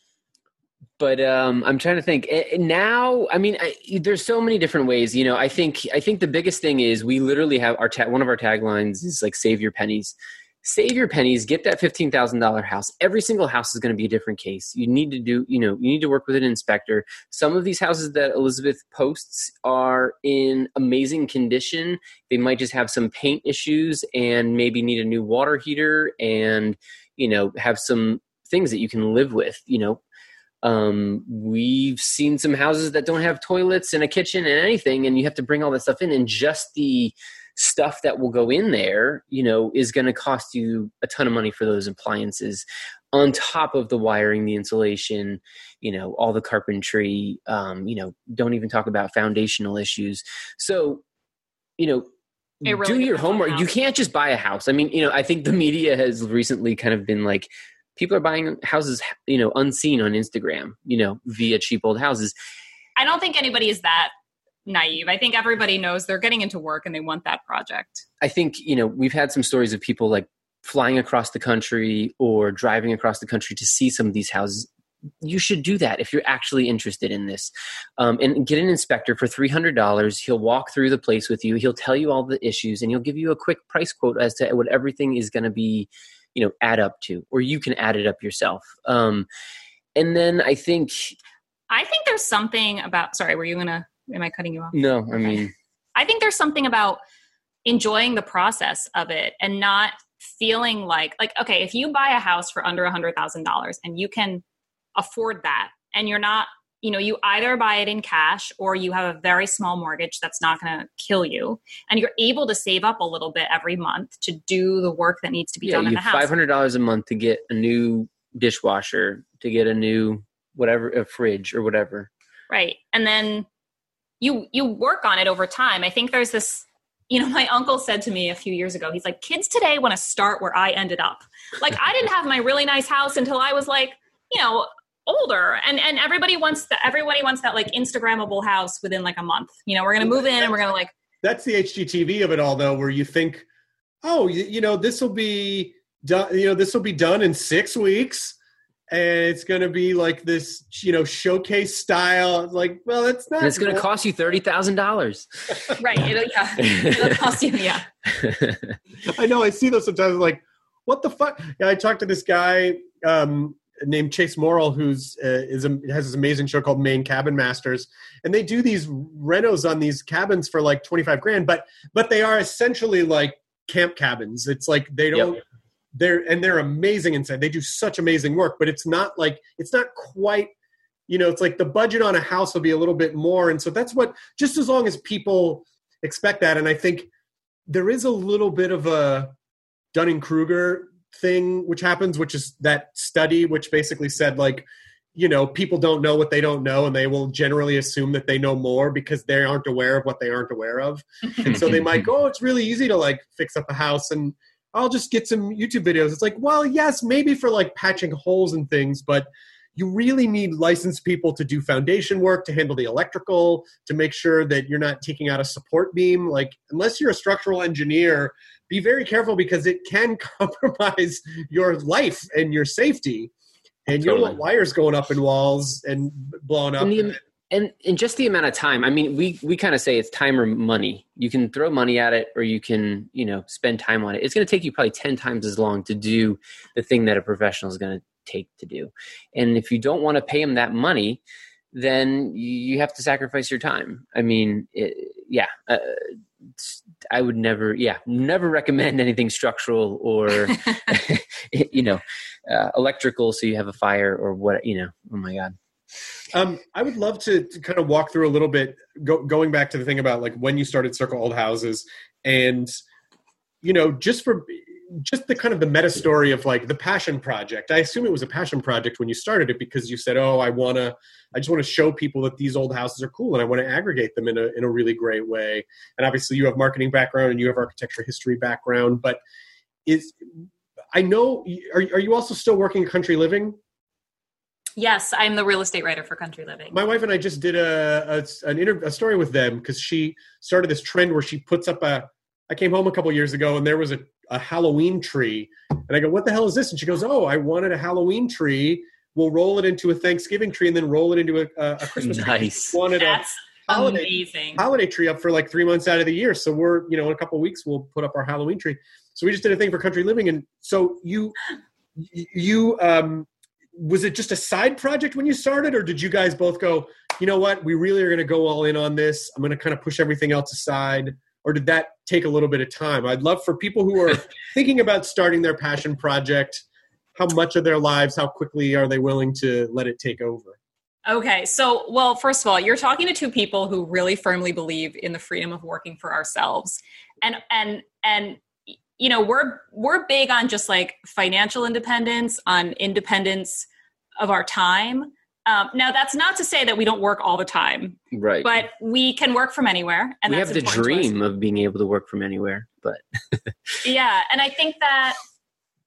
But um, I'm trying to think now. I mean, I, there's so many different ways. You know, I think I think the biggest thing is we literally have our ta- one of our taglines is like "Save your pennies." Save your pennies. Get that fifteen thousand dollars house. Every single house is going to be a different case. You need to do. You know, you need to work with an inspector. Some of these houses that Elizabeth posts are in amazing condition. They might just have some paint issues and maybe need a new water heater, and you know, have some things that you can live with. You know. Um, we've seen some houses that don't have toilets and a kitchen and anything, and you have to bring all that stuff in, and just the stuff that will go in there, you know, is going to cost you a ton of money for those appliances on top of the wiring, the insulation, you know, all the carpentry, um, you know, don't even talk about foundational issues. So, you know, really do your homework. You can't just buy a house. I mean, you know, I think the media has recently kind of been like people are buying houses, you know, unseen on Instagram, you know, via cheap old houses. I don't think anybody is that naive. I think everybody knows they're getting into work and they want that project. I think, you know, we've had some stories of people like flying across the country or driving across the country to see some of these houses. You should do that if you're actually interested in this. Um, and get an inspector for three hundred dollars. He'll walk through the place with you. He'll tell you all the issues and he'll give you a quick price quote as to what everything is going to be, you know, add up to, or you can add it up yourself. Um, and then I think... I think there's something about, sorry, were you going to, am I cutting you off? No, I mean... I think there's something about enjoying the process of it and not feeling like, like, okay, if you buy a house for under one hundred thousand dollars and you can afford that and you're not, you know, you either buy it in cash or you have a very small mortgage that's not going to kill you and you're able to save up a little bit every month to do the work that needs to be yeah, done in you the have house. five hundred dollars a month to get a new dishwasher, to get a new whatever, a fridge or whatever. Right. And then you you work on it over time. I think there's this, you know, my uncle said to me a few years ago, he's like, kids today want to start where I ended up. Like, I didn't have my really nice house until I was like, you know, older. And and everybody wants that, everybody wants that like Instagrammable house within like a month. You know, we're going to move in and we're going to like. That's the H G T V of it all, though, where you think, oh, you, you know, this will be done, you know, this will be done in six weeks. And it's going to be like this, you know, showcase style. Like, well, it's not. And it's going to cost you thirty thousand dollars. Right. It'll, yeah, it'll cost you, yeah. I know. I see those sometimes. Like, what the fuck? Yeah, I talked to this guy um, named Chase Morrill, who's uh, is a, has this amazing show called Maine Cabin Masters, and they do these renos on these cabins for like twenty-five grand, but but they are essentially like camp cabins. It's like they don't. Yep. They're and they're amazing inside. They do such amazing work, but it's not like it's not quite, you know, it's like the budget on a house will be a little bit more. And so that's what, just as long as people expect that. And I think there is a little bit of a Dunning-Kruger thing, which happens, which is that study, which basically said like, you know, people don't know what they don't know, and they will generally assume that they know more because they aren't aware of what they aren't aware of. And so they might go, oh, it's really easy to like fix up a house and I'll just get some YouTube videos. It's like, well, yes, maybe for like patching holes and things, but you really need licensed people to do foundation work, to handle the electrical, to make sure that you're not taking out a support beam. Like, unless you're a structural engineer, be very careful because it can compromise your life and your safety. And you Totally. don't want wires going up in walls and blowing up. And the, and, and just the amount of time. I mean, we, we kind of say it's time or money. You can throw money at it or you can, you know, spend time on it. It's going to take you probably ten times as long to do the thing that a professional is going to take to do. And if you don't want to pay them that money, then you have to sacrifice your time. I mean, it, yeah, uh, I would never, yeah, never recommend anything structural or, you know, uh, electrical. So you have a fire or what, you know, oh my God. Um, I would love to, to kind of walk through a little bit, go, going back to the thing about like when you started Circle Old Houses and, you know, just for just the kind of the meta story of like the passion project. I assume it was a passion project when you started it because you said, oh, I want to, I just want to show people that these old houses are cool and I want to aggregate them in a, in a really great way. And obviously you have marketing background and you have architecture history background, but is, I know, are, are you also still working Country Living? Yes, I'm the real estate writer for Country Living. My wife and I just did a a, an inter, a story with them because she started this trend where she puts up a, I came home a couple years ago and there was a, a Halloween tree. And I go, what the hell is this? And she goes, oh, I wanted a Halloween tree. We'll roll it into a Thanksgiving tree and then roll it into a, a, a Christmas tree. Nice. She wanted That's a holiday, amazing. holiday tree up for like three months out of the year. So we're, you know, in a couple of weeks, we'll put up our Halloween tree. So we just did a thing for Country Living. And so you, you, um, was it just a side project when you started, or did you guys both go, you know what, we really are going to go all in on this. I'm going to kind of push everything else aside. Or did that take a little bit of time? I'd love for people who are thinking about starting their passion project, how much of their lives, how quickly are they willing to let it take over? Okay. So, well, first of all, you're talking to two people who really firmly believe in the freedom of working for ourselves. And, and, and, you know, we're, we're big on just like financial independence, on independence of our time. Um, now, that's not to say that we don't work all the time, right? But we can work from anywhere. And we that's have the dream of being able to work from anywhere, but yeah. And I think that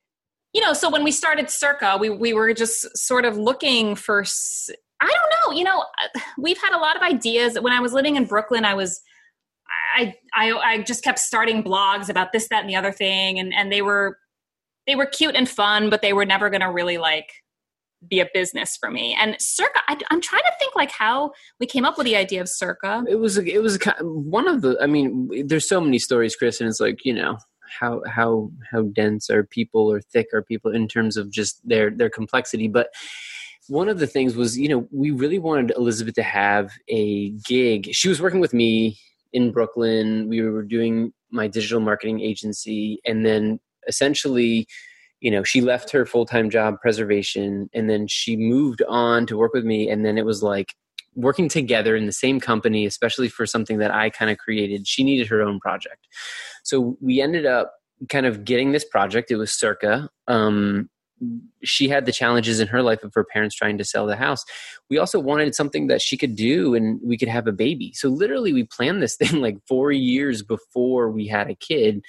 you know, so when we started Circa, we, we were just sort of looking for, I don't know, you know, we've had a lot of ideas. When I was living in Brooklyn, I was, I, I, I just kept starting blogs about this, that, and the other thing. And, and they were, they were cute and fun, but they were never going to really like be a business for me. And Circa, I, I'm trying to think like how we came up with the idea of Circa. It was, it was one of the, I mean, there's so many stories, Chris, and it's like, you know, how, how, how dense are people or thick are people in terms of just their, their complexity. But one of the things was, you know, we really wanted Elizabeth to have a gig. She was working with me in Brooklyn. We were doing my digital marketing agency. And then essentially, you know, she left her full-time job, preservation, and then she moved on to work with me. And then it was like working together in the same company, especially for something that I kind of created. She needed her own project. So we ended up kind of getting this project. It was Circa. Um, she had the challenges in her life of her parents trying to sell the house. We also wanted something that she could do and we could have a baby. So literally we planned this thing like four years before we had a kid.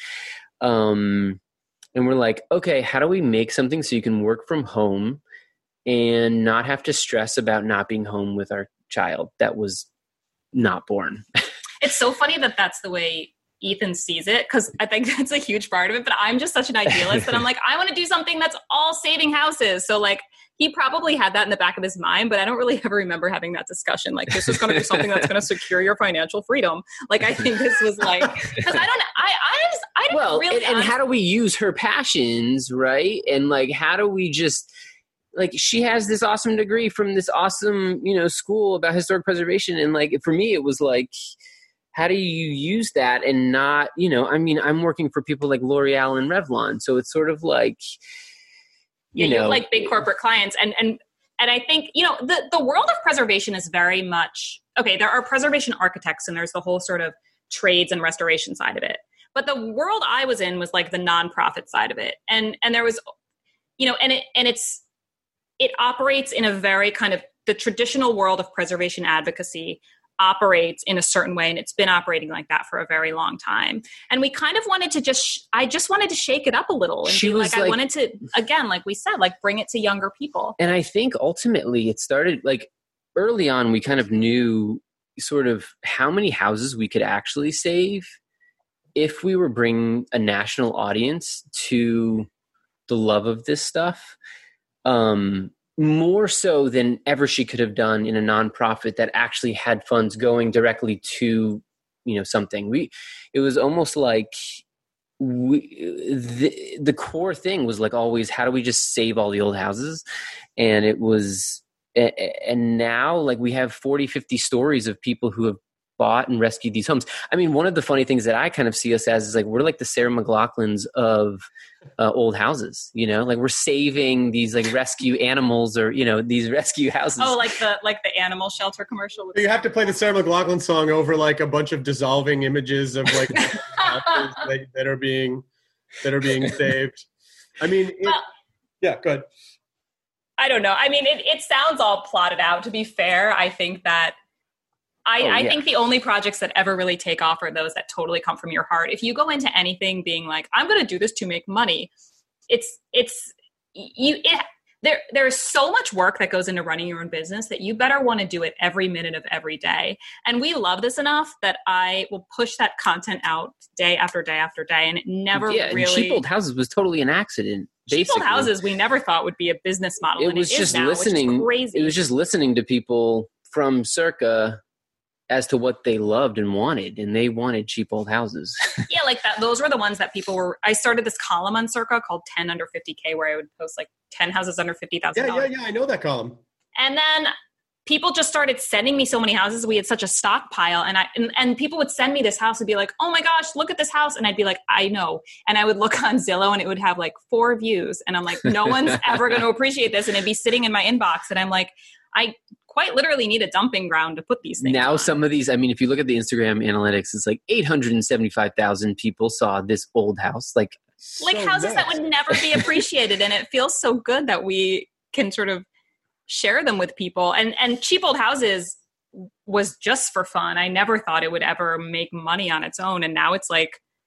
Um, and we're like, okay, how do we make something so you can work from home and not have to stress about not being home with our child that was not born? It's so funny that that's the way Ethan sees it, because I think that's a huge part of it, but I'm just such an idealist that I'm like, I want to do something that's all saving houses. So like he probably had that in the back of his mind, but I don't really ever remember having that discussion. Like, this is going to be something that's going to secure your financial freedom. Like, I think this was like, because I don't, I, I just, I didn't well, really. And, and how do we use her passions, right? And like, how do we just, like, she has this awesome degree from this awesome, you know, school about historic preservation. And like, for me, it was like, how do you use that and not, you know, I mean, I'm working for people like L'Oreal and Revlon. So it's sort of like, you yeah, know, you like big corporate clients. And, and, and I think, you know, the, the world of preservation is very much, okay, there are preservation architects and there's the whole sort of trades and restoration side of it. But the world I was in was like the nonprofit side of it. And, and there was, you know, and it, and it's, it operates in a very kind of, the traditional world of preservation advocacy operates in a certain way, and it's been operating like that for a very long time. And we kind of wanted to just, sh- I just wanted to shake it up a little and she be was like, like, I wanted to, again, like we said, like bring it to younger people. And I think ultimately it started like early on, we kind of knew sort of how many houses we could actually save if we were bringing a national audience to the love of this stuff. Um, more so than ever she could have done in a nonprofit that actually had funds going directly to, you know, something. We, it was almost like we, the, the core thing was like always, how do we just save all the old houses? And it was, and now like we have forty, fifty stories of people who have bought and rescued these homes. I mean, one of the funny things that I kind of see us as is like, we're like the Sarah McLachlans of uh, old houses, you know, like we're saving these like rescue animals or, you know, these rescue houses. Oh, like the, like the animal shelter commercial. With you have to play the Sarah McLachlan song over like a bunch of dissolving images of like, like that are being, that are being saved. I mean, it, well, yeah, go ahead. I don't know. I mean, it, it sounds all plotted out. To be fair, I think that I, Oh, yeah. I think the only projects that ever really take off are those that totally come from your heart. If you go into anything being like, I'm going to do this to make money, it's, it's, you, it, there, there's so much work that goes into running your own business that you better want to do it every minute of every day. And we love this enough that I will push that content out day after day after day. And it never yeah, really. Cheap Old Houses was totally an accident. Cheap Old Basically. Houses we never thought would be a business model. It and was it just is now, listening. which is crazy. It was just listening to people from Circa as to what they loved and wanted, and they wanted cheap old houses. Yeah, like that. Those were the ones that people were. I started this column on Circa called ten under fifty K, where I would post like ten houses under fifty thousand Yeah, dollars. yeah, yeah. I know that column. And then people just started sending me so many houses. We had such a stockpile, and I and, and people would send me this house and be like, "Oh my gosh, look at this house!" And I'd be like, "I know." And I would look on Zillow, and it would have like four views, and I'm like, "No one's ever going to appreciate this," and it'd be sitting in my inbox, and I'm like, I. quite literally need a dumping ground to put these things now on. Some of these, I mean, if you look at the Instagram analytics, it's like eight hundred seventy-five thousand people saw this old house. Like, like so houses nuts. that would never be appreciated. And it feels so good that we can sort of share them with people. And, and Cheap Old Houses was just for fun. I never thought it would ever make money on its own. And now it's like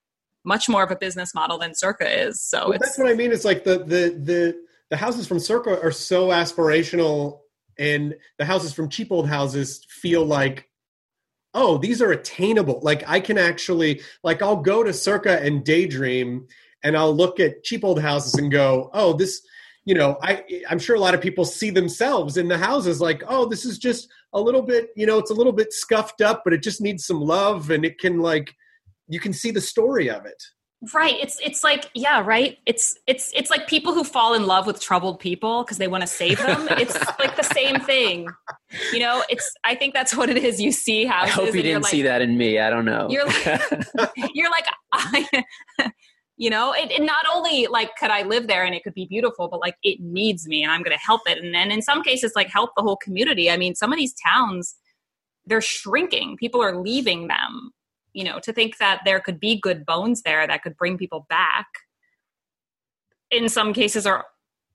much more of a business model than Circa is. So well, it's, that's what I mean. It's like the, the, the, the houses from Circa are so aspirational, and the houses from Cheap Old Houses feel like, oh, these are attainable. Like I can actually, like I'll go to Circa and daydream, and I'll look at Cheap Old Houses and go, oh, this, you know, I, I'm sure a lot of people see themselves in the houses like, oh, this is just a little bit, you know, it's a little bit scuffed up, but it just needs some love, and it can like, you can see the story of it. Right. It's, it's like, yeah, right. It's, it's, it's like people who fall in love with troubled people because they want to save them. It's like the same thing, you know, it's, I think that's what it is. You see houses. I hope you didn't like, see that in me. I don't know. You're like, you're like, I, you know, it, it not only like, could I live there and it could be beautiful, but like it needs me and I'm going to help it. And then in some cases, like help the whole community. I mean, some of these towns, they're shrinking. People are leaving them. You know, to think that there could be good bones there that could bring people back. In some cases are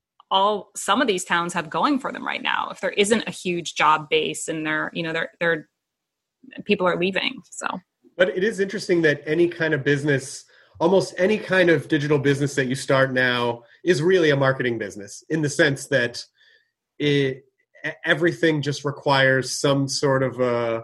all, some of these towns have going for them right now. If there isn't a huge job base and they're, you know, they're, they're, people are leaving. So, but it is interesting that any kind of business, almost any kind of digital business that you start now is really a marketing business, in the sense that it, everything just requires some sort of a,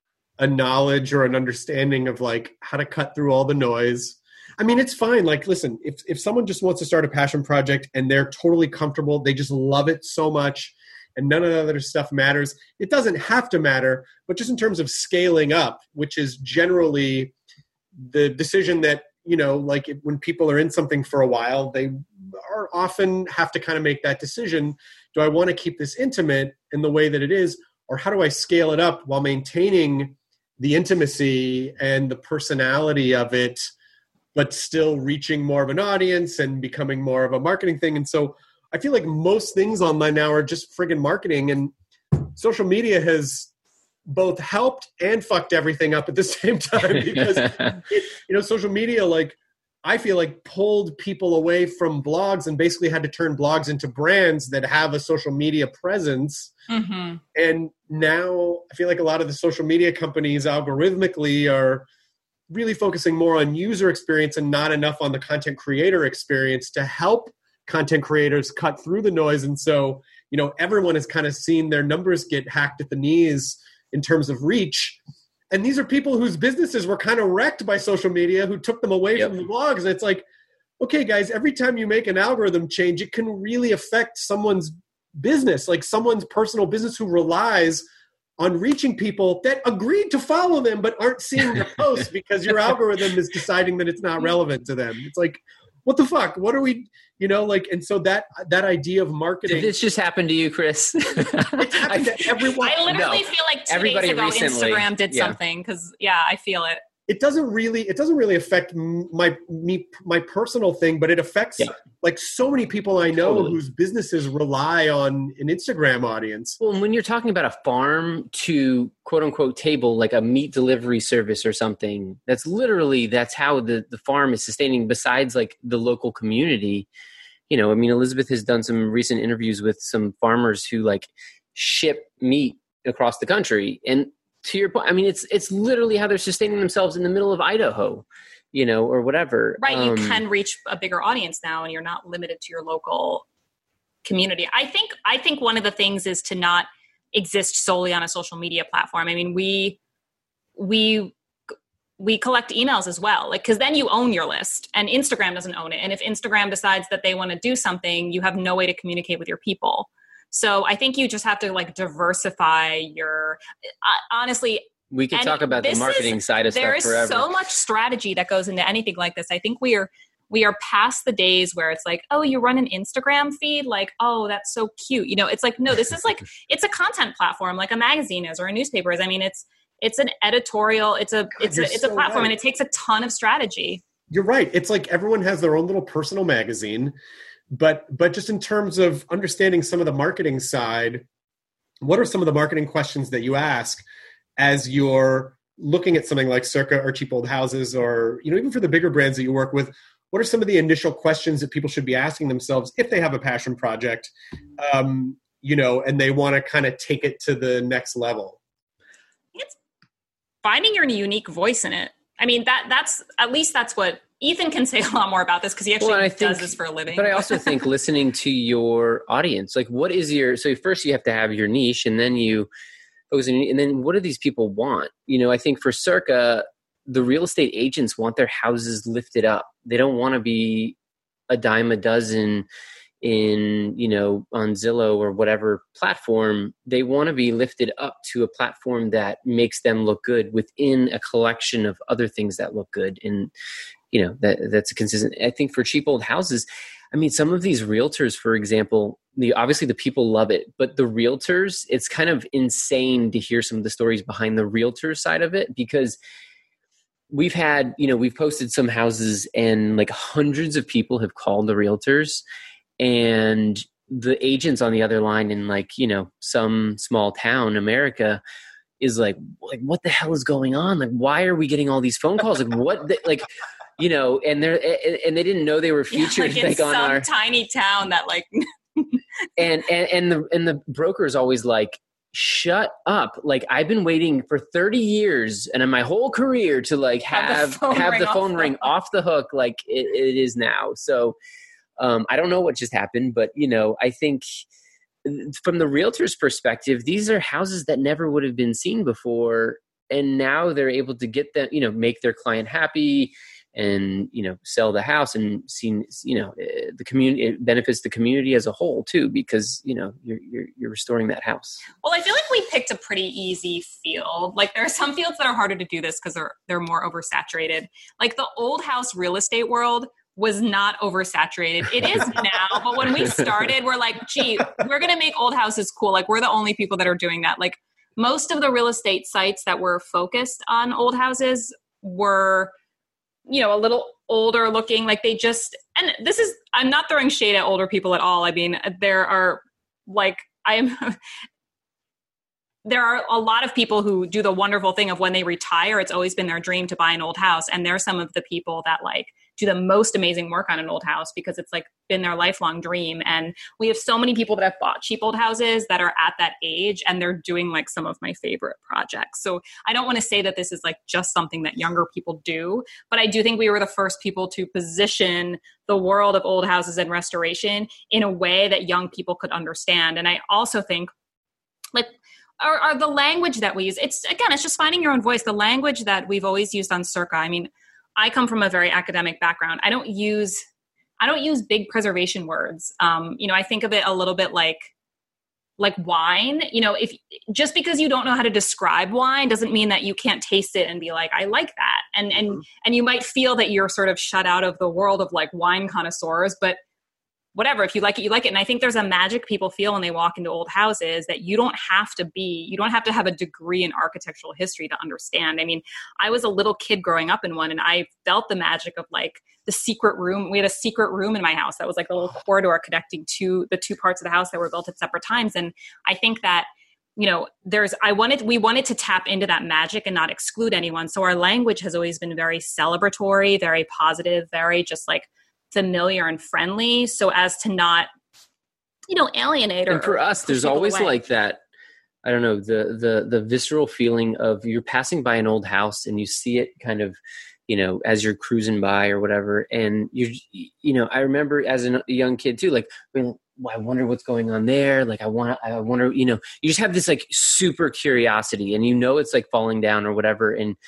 a knowledge or an understanding of like how to cut through all the noise. I mean, it's fine. Like, listen, if, if someone just wants to start a passion project and they're totally comfortable, they just love it so much and none of the other stuff matters, it doesn't have to matter. But just in terms of scaling up, which is generally the decision that, you know, like when people are in something for a while, they are often have to kind of make that decision. Do I want to keep this intimate in the way that it is? Or how do I scale it up while maintaining the intimacy and the personality of it, but still reaching more of an audience and becoming more of a marketing thing? And so I feel like most things online now are just friggin' marketing, and social media has both helped and fucked everything up at the same time because, it, you know, social media, like, I feel like pulled people away from blogs and basically had to turn blogs into brands that have a social media presence. Mm-hmm. And now I feel like a lot of the social media companies algorithmically are really focusing more on user experience and not enough on the content creator experience to help content creators cut through the noise. And so, you know, everyone has kind of seen their numbers get hacked at the knees in terms of reach. And these are people whose businesses were kind of wrecked by social media, who took them away yep. from the blogs. And it's like, okay, guys, every time you make an algorithm change, it can really affect someone's business, like someone's personal business who relies on reaching people that agreed to follow them but aren't seeing their posts because your algorithm is deciding that it's not relevant to them. It's like, what the fuck? What are we, you know, like, and so that that idea of marketing. Did this just happen to you, Chris? It's happened to everyone. I literally no. feel like two Everybody days ago recently, Instagram did yeah. something because, yeah, I feel it. It doesn't really, it doesn't really affect my me my personal thing, but it affects yeah. like so many people I know totally. whose businesses rely on an Instagram audience. Well, and when you're talking about a farm to quote unquote table, like a meat delivery service or something, that's literally, that's how the, the farm is sustaining besides like the local community. You know, I mean, Elizabeth has done some recent interviews with some farmers who like ship meat across the country. And to your point, I mean, it's it's literally how they're sustaining themselves in the middle of Idaho, you know, or whatever. Right. Um, you can reach a bigger audience now, and you're not limited to your local community. I think I think one of the things is to not exist solely on a social media platform. I mean, we we we collect emails as well, like, because then you own your list, and Instagram doesn't own it. And if Instagram decides that they want to do something, you have no way to communicate with your people. So I think you just have to like diversify your, uh, honestly. We could talk about the marketing is, side of stuff forever. There is so much strategy that goes into anything like this. I think we are, we are past the days where it's like, oh, you run an Instagram feed? Like, oh, that's so cute. You know, it's like, no, this is like, it's a content platform like a magazine is or a newspaper is. I mean, it's, it's an editorial, it's a, God, it's a, it's so a platform right. and it takes a ton of strategy. You're right. It's like everyone has their own little personal magazine. But but just in terms of understanding some of the marketing side, what are some of the marketing questions that you ask as you're looking at something like Circa or Cheap Old Houses, or, you know, even for the bigger brands that you work with? What are some of the initial questions that people should be asking themselves if they have a passion project, um, you know, and they want to kind of take it to the next level? It's finding your unique voice in it. I mean, that that's at least that's what Ethan can say a lot more about this because he actually well, does think, this for a living. But I also think listening to your audience, like what is your, so first you have to have your niche and then you focus on, and then what do these people want? You know, I think for Circa, the real estate agents want their houses lifted up. They don't want to be a dime a dozen in, you know, on Zillow or whatever platform. They want to be lifted up to a platform that makes them look good within a collection of other things that look good. And, you know, that that's a consistent, I think for cheap old houses, I mean, some of these realtors, for example, the, obviously the people love it, but the realtors, it's kind of insane to hear some of the stories behind the realtor side of it, because we've had, you know, we've posted some houses and like hundreds of people have called the realtors, and the agents on the other line in like, you know, some small town, America, is like, like, what the hell is going on? Like, why are we getting all these phone calls? Like, what, the, like, you know, and they're, and they didn't know they were featured yeah, like in like on some our tiny town that like, and, and, and the, and the broker is always like, shut up. Like, I've been waiting for thirty years and in my whole career to like have, have the phone, have ring, the phone off ring the off the hook. Like it, it is now. So, um, I don't know what just happened, but you know, I think from the realtor's perspective, these are houses that never would have been seen before. And now they're able to get them, you know, make their client happy and, you know, sell the house and see, you know, the community, it benefits the community as a whole too, because, you know, you're, you're, you're restoring that house. Well, I feel like we picked a pretty easy field. Like there are some fields that are harder to do this because they're, they're more oversaturated. Like the old house real estate world was not oversaturated. It is now, but when we started, we're like, gee, we're going to make old houses cool. Like we're the only people that are doing that. Like most of the real estate sites that were focused on old houses were, you know, a little older looking, like they just, and this is, I'm not throwing shade at older people at all. I mean, there are like, I'm, there are a lot of people who do the wonderful thing of when they retire, it's always been their dream to buy an old house. And they're some of the people that like do the most amazing work on an old house because it's like been their lifelong dream. And we have so many people that have bought cheap old houses that are at that age and they're doing like some of my favorite projects. So I don't want to say that this is like just something that younger people do, but I do think we were the first people to position the world of old houses and restoration in a way that young people could understand. And I also think like, Are, are the language that we use, it's again, it's just finding your own voice. The language that we've always used on Circa. I mean, I come from a very academic background. I don't use, I don't use big preservation words. Um, you know, I think of it a little bit like, like wine. You know, if just because you don't know how to describe wine doesn't mean that you can't taste it and be like, I like that. And and mm-hmm. and you might feel that you're sort of shut out of the world of like wine connoisseurs, but whatever, if you like it, you like it. And I think there's a magic people feel when they walk into old houses that you don't have to be, you don't have to have a degree in architectural history to understand. I mean, I was a little kid growing up in one and I felt the magic of like the secret room. We had a secret room in my house that was like a little corridor connecting to the two parts of the house that were built at separate times. And I think that, you know, there's, I wanted, we wanted to tap into that magic and not exclude anyone. So our language has always been very celebratory, very positive, very just like familiar and friendly, so as to not, you know, alienate or. And for us, there's always away. Like that. I don't know, the the the visceral feeling of you're passing by an old house and you see it kind of, you know, as you're cruising by or whatever, and you you know, I remember as a young kid too, like, well, I wonder what's going on there. Like, I want to, I wonder, you know, you just have this like super curiosity, and you know, it's like falling down or whatever, and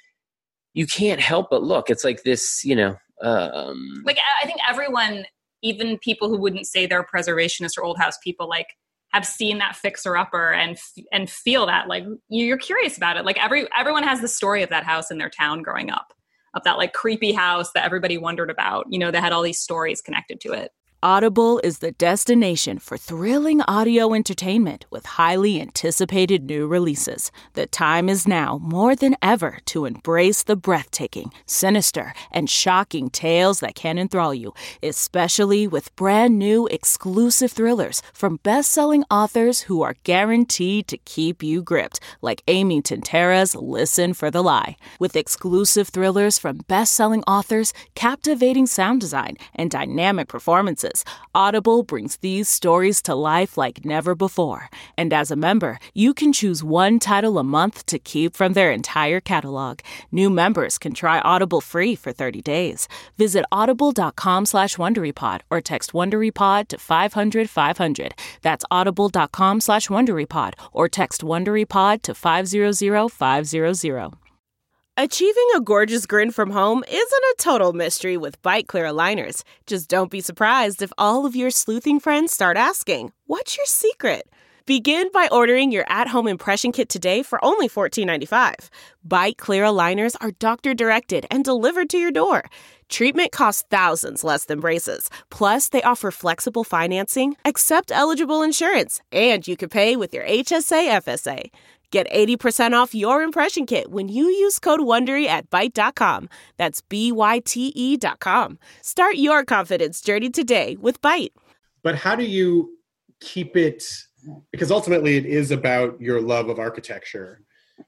you can't help but look. It's like this, you know. Um, like I think everyone, even people who wouldn't say they're preservationists or old house people, like have seen that fixer upper and and feel that like you're curious about it. Like every everyone has the story of that house in their town growing up, of that like creepy house that everybody wondered about. You know, that had all these stories connected to it. Audible is the destination for thrilling audio entertainment with highly anticipated new releases. The time is now more than ever to embrace the breathtaking, sinister, and shocking tales that can enthrall you, especially with brand new exclusive thrillers from best-selling authors who are guaranteed to keep you gripped, like Amy Tintera's Listen for the Lie. With exclusive thrillers from best-selling authors, captivating sound design, and dynamic performances, releases, Audible brings these stories to life like never before. And as a member, you can choose one title a month to keep from their entire catalog. New members can try Audible free for thirty days. Visit audible.com slash WonderyPod or text WonderyPod to five hundred five hundred. That's audible.com slash WonderyPod or text WonderyPod to five hundred five hundred. Achieving a gorgeous grin from home isn't a total mystery with Byte Clear aligners. Just don't be surprised if all of your sleuthing friends start asking, "What's your secret?" Begin by ordering your at-home impression kit today for only fourteen ninety-five. Byte Clear aligners are doctor-directed and delivered to your door. Treatment costs thousands less than braces. Plus, they offer flexible financing, accept eligible insurance, and you can pay with your H S A F S A. Get eighty percent off your impression kit when you use code WONDERY at byte dot com. That's B Y T E dot com. Start your confidence journey today with Byte. But how do you keep it, because ultimately it is about your love of architecture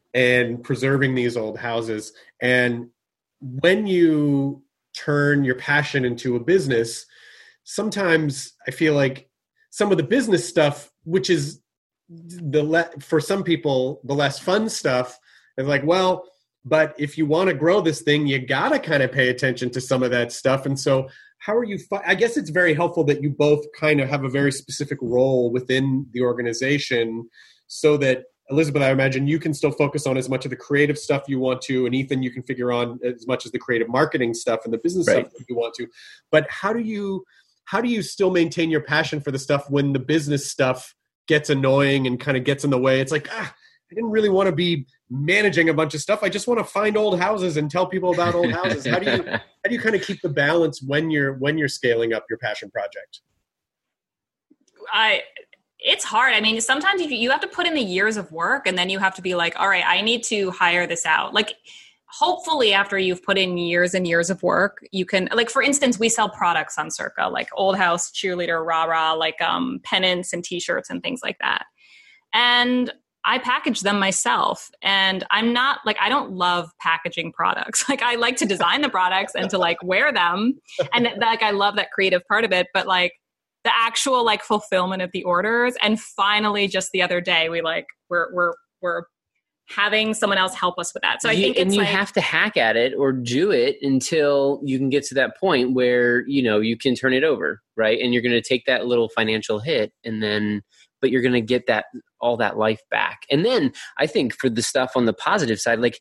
and preserving these old houses. And when you turn your passion into a business, sometimes I feel like some of the business stuff, which is the le- for some people, the less fun stuff, is like, well, but if you want to grow this thing, you got to kind of pay attention to some of that stuff. And so how are you, fi- I guess it's very helpful that you both kind of have a very specific role within the organization so that, Elizabeth, I imagine you can still focus on as much of the creative stuff you want to, and Ethan, you can figure on as much as the creative marketing stuff and the business right. stuff that you want to. But how do you, how do you still maintain your passion for the stuff when the business stuff gets annoying and kind of gets in the way? It's like, ah, I didn't really want to be managing a bunch of stuff. I just want to find old houses and tell people about old houses. How do you, how do you kind of keep the balance when you're, when you're scaling up your passion project? I, it's hard. I mean, sometimes you, you have to put in the years of work and then you have to be like, all right, I need to hire this out. Like, hopefully after you've put in years and years of work, you can, like, for instance, we sell products on Circa, like Old House, Cheerleader, Rah Rah, like um, pennants and t-shirts and things like that. And I package them myself. And I'm not like, I don't love packaging products. Like, I like to design the products and to like wear them. And like, I love that creative part of it. But like the actual like fulfillment of the orders. And finally, just the other day, we like, we're, we're, we're, having someone else help us with that. So I you, think it's and you like, have to hack at it or do it until you can get to that point where, you know, you can turn it over. Right. And you're going to take that little financial hit and then, but you're going to get that, all that life back. And then I think for the stuff on the positive side, like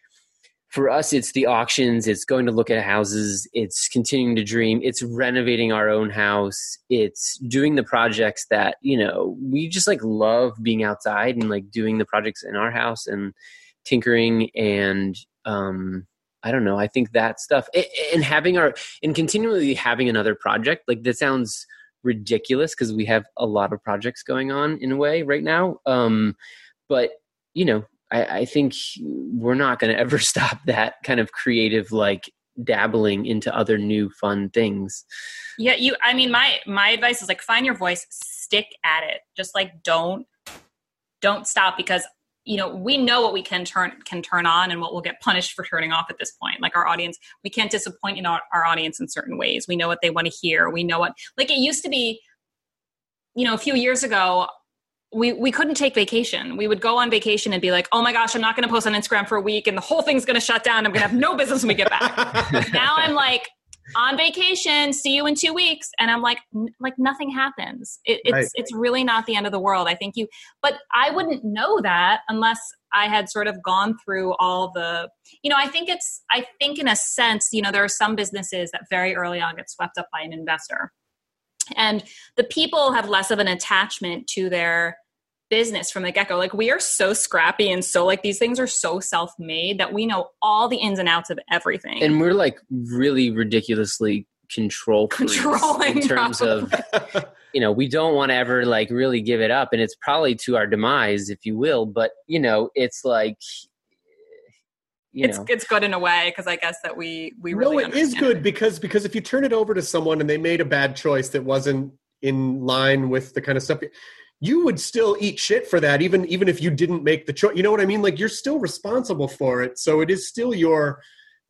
for us, it's the auctions, it's going to look at houses, it's continuing to dream, it's renovating our own house, it's doing the projects that, you know, we just like love being outside and like doing the projects in our house and tinkering and, um, I don't know, I think that stuff and having our, and continually having another project, like that sounds ridiculous because we have a lot of projects going on in a way right now. Um, but, you know, I, I think we're not going to ever stop that kind of creative, like dabbling into other new fun things. Yeah. You, I mean, my, my advice is like, find your voice, stick at it. Just like, don't, don't stop because, you know, we know what we can turn, can turn on and what we'll get punished for turning off at this point. Like our audience, we can't disappoint in our, our audience in certain ways. We know what they want to hear. We know what, like it used to be, you know, a few years ago, we we couldn't take vacation. We would go on vacation and be like, oh my gosh, I'm not going to post on Instagram for a week and the whole thing's going to shut down. I'm going to have no business when we get back. Now I'm like on vacation, see you in two weeks. And I'm like, n- like nothing happens. It, it's, right. it's really not the end of the world. I think you, but I wouldn't know that unless I had sort of gone through all the, you know, I think it's, I think in a sense, you know, there are some businesses that very early on get swept up by an investor. And the people have less of an attachment to their business from the get-go. Like we are so scrappy and so like these things are so self-made that we know all the ins and outs of everything. And we're like really ridiculously control controlling in terms probably. of, you know, we don't want to ever like really give it up. And it's probably to our demise, if you will. But, you know, it's like, you it's know. it's good in a way because I guess that we we really no, it understand is good it. because because if you turn it over to someone and they made a bad choice that wasn't in line with the kind of stuff, you would still eat shit for that, even even if you didn't make the choice. You know what I mean? Like you're still responsible for it, so it is still your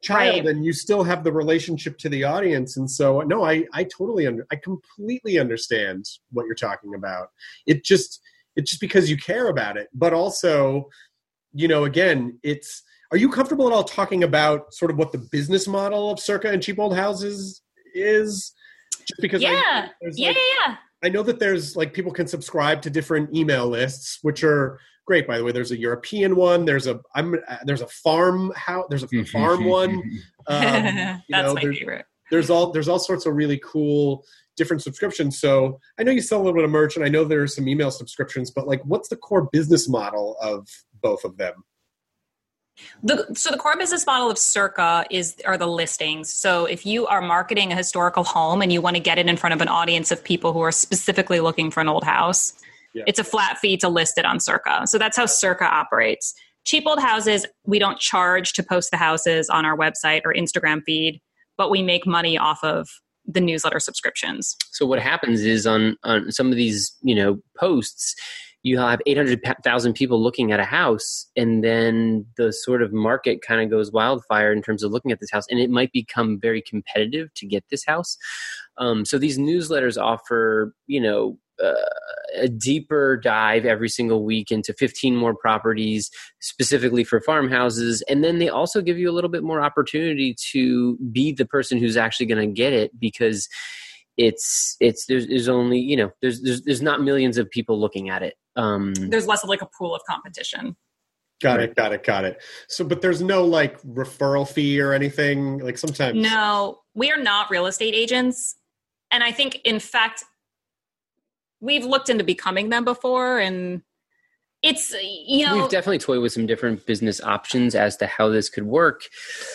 child, Right. and you still have the relationship to the audience. And so, no, I, I totally, under, I completely understand what you're talking about. It just, it's just because you care about it, but also, you know, again, it's, are you comfortable at all talking about sort of what the business model of Circa and Cheap Old Houses is? Just because Yeah. I, there's Yeah, like, yeah, yeah. I know that there's like people can subscribe to different email lists, which are great. By the way, there's a European one. There's a I'm uh, there's a farm house. There's a farm one. Um, you That's know, my there's, favorite. there's all there's all sorts of really cool different subscriptions. So I know you sell a little bit of merch, and I know there are some email subscriptions. But like, what's the core business model of both of them? The, so the core business model of Circa is are the listings. So if you are marketing a historical home and you want to get it in front of an audience of people who are specifically looking for an old house, yeah. it's a flat fee to list it on Circa. So that's how Circa operates. Cheap Old Houses, we don't charge to post the houses on our website or Instagram feed, but we make money off of the newsletter subscriptions. So what happens is on, on some of these, you know, posts, you have eight hundred thousand people looking at a house, and then the sort of market kind of goes wildfire in terms of looking at this house, and it might become very competitive to get this house. Um, so these newsletters offer, you know, uh, a deeper dive every single week into fifteen more properties specifically for farmhouses. And then they also give you a little bit more opportunity to be the person who's actually going to get it, because it's, it's, there's, there's only, you know, there's, there's, there's not millions of people looking at it. Um, There's less of like a pool of competition. Got it. Got it. Got it. So, but there's no like referral fee or anything like sometimes. No, we are not real estate agents. And I think in fact, we've looked into becoming them before, and it's, you know, we've definitely toyed with some different business options as to how this could work.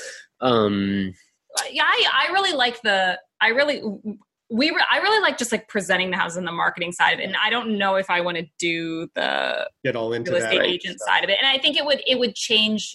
Um, yeah, I, I really like the, I really, we, re- I really like just like presenting the house and the marketing side of it. And I don't know if I want to do the get all into real that estate right? agent side of it. And I think it would, it would change,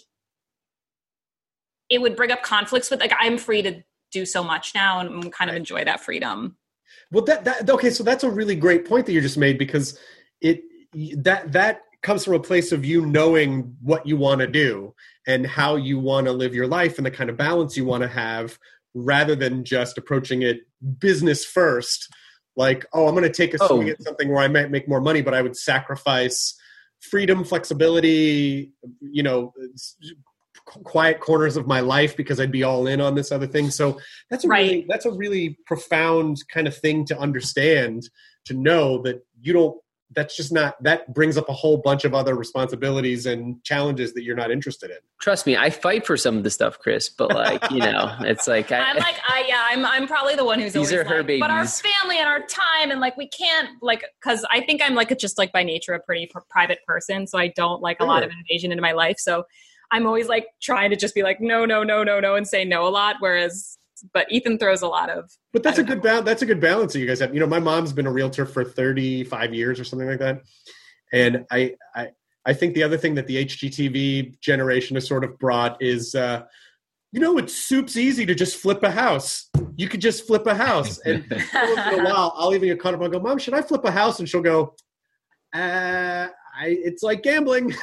it would bring up conflicts with, like, I'm free to do so much now and kind of enjoy that freedom. Well, that, that, okay. So that's a really great point that you just made, because it, that, that comes from a place of you knowing what you want to do and how you want to live your life and the kind of balance you want to have, rather than just approaching it business first. Like, oh, I'm going to take a swing Oh. at something where I might make more money, but I would sacrifice freedom, flexibility, you know, quiet corners of my life because I'd be all in on this other thing. So that's a Right. really, that's a really profound kind of thing to understand, to know that you don't, that's just not, that brings up a whole bunch of other responsibilities and challenges that you're not interested in. trust me, I fight for some of the stuff, Chris, but like, you know, it's like, I, I'm like, I, yeah, I'm, I'm probably the one who's These always are her like, but our babies. family and our time, and like, we can't, like, cause I think I'm like, a, just like by nature, a pretty pr- private person. So I don't like a lot of invasion into my life. So I'm always like trying to just be like, no, no, no, no, no, and say no a lot. Whereas, but Ethan throws a lot of, But that's a good balance. That's a good balance that you guys have. You know, my mom's been a realtor for thirty-five years or something like that. And I, I, I think the other thing that the H G T V generation has sort of brought is, uh, you know, it's soup's easy to just flip a house. You could just flip a house. And once in a while, I'll even get caught up and go, Mom, should I flip a house? And she'll go, uh, I, it's like gambling.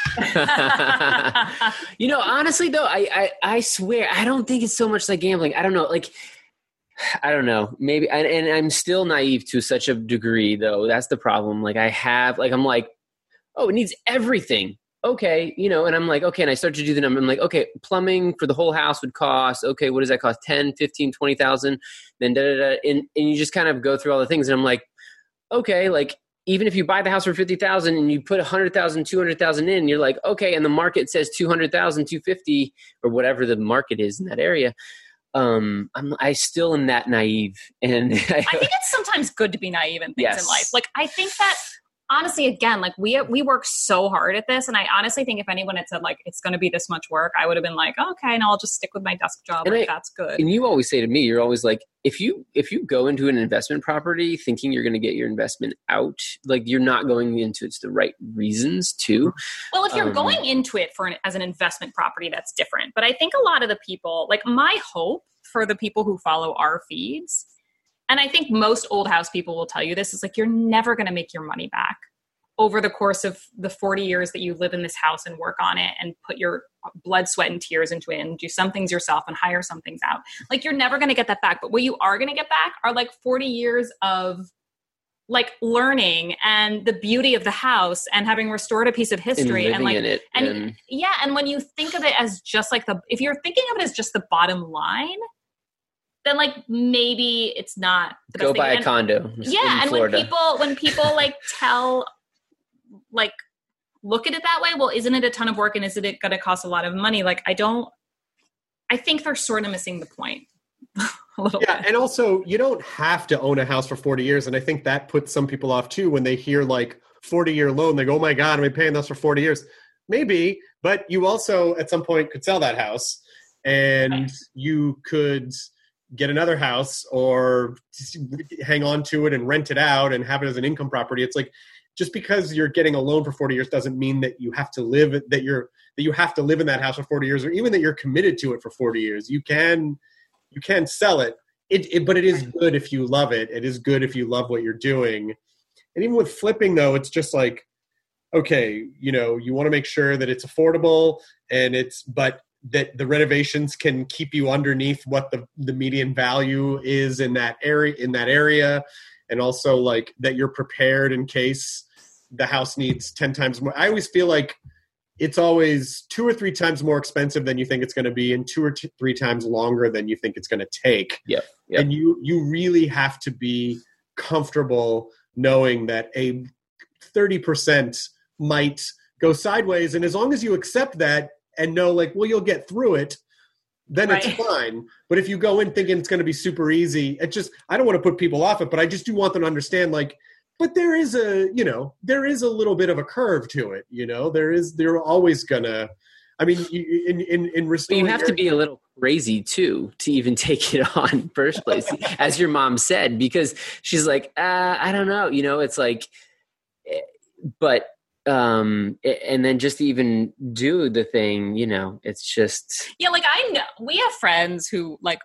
you know, honestly though, I, I, I swear, I don't think it's so much like gambling. I don't know. Like, I don't know, maybe. And, and I'm still naive to such a degree though. That's the problem. Like I have, like, I'm like, oh, it needs everything. Okay. You know, and I'm like, okay. And I start to do the number. I'm like, okay, plumbing for the whole house would cost, okay, what does that cost? ten, fifteen, twenty thousand. Then da, da, da. And, and you just kind of go through all the things. And I'm like, okay, like, even if you buy the house for fifty thousand and you put one hundred thousand, two hundred thousand in, you're like, okay, and the market says two hundred thousand, two hundred fifty, or whatever the market is in that area. Um, I'm I still am that naive. And I, I think it's sometimes good to be naive in things Yes. in life. Like, I think that honestly, again, like we, we work so hard at this. And I honestly think if anyone had said like, it's going to be this much work, I would have been like, okay, and I'll just stick with my desk job. And Like, I- that's good. and you always say to me, you're always like, if you if you go into an investment property thinking you're going to get your investment out, like you're not going into it for the right reasons too. Well, if you're Um, going into it for an, as an investment property, that's different. But I think a lot of the people, like my hope for the people who follow our feeds, and I think most old house people will tell you this, is like, you're never going to make your money back over the course of the forty years that you live in this house and work on it and put your blood, sweat, and tears into it and do some things yourself and hire some things out. Like, you're never going to get that back. But what you are going to get back are like forty years of like learning and the beauty of the house and having restored a piece of history and, and like, in it and, and yeah. And when you think of it as just like the, if you're thinking of it as just the bottom line, then like maybe it's not the best go thing. buy a And, condo. yeah. in And Florida. when people, when people like tell, like, look at it that way, well, isn't it a ton of work and isn't it going to cost a lot of money? Like, I don't, I think they're sort of missing the point. A little yeah, bit. and also you don't have to own a house for forty years, and I think that puts some people off too when they hear like forty year loan. They go, "Oh my God, am I paying this for forty years?" Maybe, but you also at some point could sell that house, and Right. you could get another house or hang on to it and rent it out and have it as an income property. It's like, just because you're getting a loan for forty years doesn't mean that you have to live that you're that you have to live in that house for forty years, or even that you're committed to it for forty years. You can. You can sell it. It, it, but it is good if you love it. It is good if you love what you're doing. And even with flipping, though, it's just like, okay, you know, you want to make sure that it's affordable and it's, but that the renovations can keep you underneath what the, the median value is in that area, in that area. And also like that you're prepared in case the house needs ten times more. I always feel like it's always two or three times more expensive than you think it's going to be and two or t- three times longer than you think it's going to take. Yep, yep. And you you really have to be comfortable knowing that a thirty percent might go sideways. And as long as you accept that and know like, well, you'll get through it, then Right. it's fine. But if you go in thinking it's going to be super easy, it just, I don't want to put people off it, but I just do want them to understand like, but there is a, you know, there is a little bit of a curve to it. You know, there is, they're always gonna, I mean, you, in, in, in restoring. You have to be a little crazy too, to even take it on in the first place, as your mom said, because she's like, uh, I don't know, you know, it's like, but, um, and then just to even do the thing, you know, it's just. Yeah. Like I know we have friends who like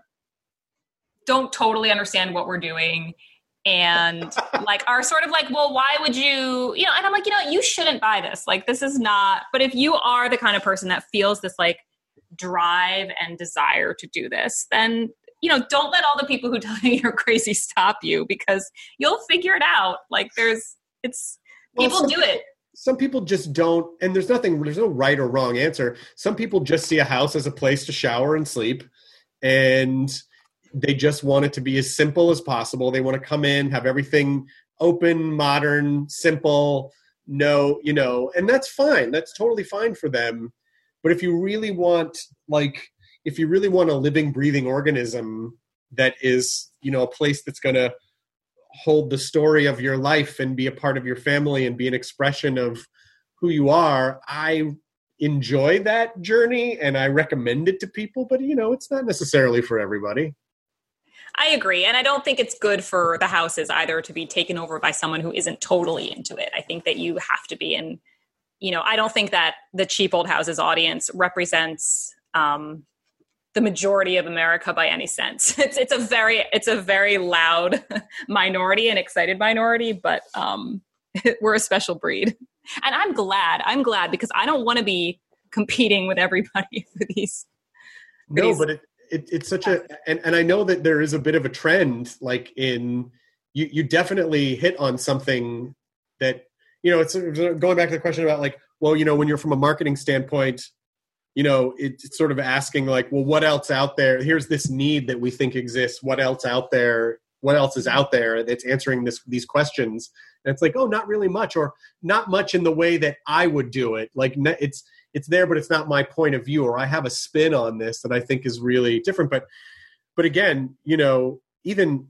don't totally understand what we're doing. And like are sort of like, well, why would you, you know, and I'm like, you know, you shouldn't buy this. Like, this is not, but if you are the kind of person that feels this like drive and desire to do this, then, you know, don't let all the people who tell you you're crazy stop you, because you'll figure it out. Like there's, it's, Well, people some do people- it. Some people just don't, and there's nothing, there's no right or wrong answer. Some people just see a house as a place to shower and sleep, and they just want it to be as simple as possible. They want to come in, have everything open, modern, simple, no, you know, and that's fine. That's totally fine for them. But if you really want, like, if you really want a living, breathing organism that is, you know, a place that's going to hold the story of your life and be a part of your family and be an expression of who you are, I enjoy that journey and I recommend it to people, but, you know, it's not necessarily for everybody. I agree. And I don't think it's good for the houses either to be taken over by someone who isn't totally into it. I think that you have to be in, you know, I don't think that the cheap old houses audience represents um, the majority of America by any sense. It's it's a very, it's a very loud minority and excited minority, but um, we're a special breed. And I'm glad, I'm glad because I don't want to be competing with everybody for these. For no, these, but it, It, it's such a, and, and I know that there is a bit of a trend, like in, you, you definitely hit on something that, you know, it's going back to the question about like, well, you know, when you're from a marketing standpoint, you know, it, it's sort of asking like, well, what else out there? Here's this need that we think exists. What else out there? What else is out there that's answering this, these questions? And it's like, oh, not really much, or not much in the way that I would do it. Like it's, it's there, but it's not my point of view, or I have a spin on this that I think is really different. But, but again, you know, even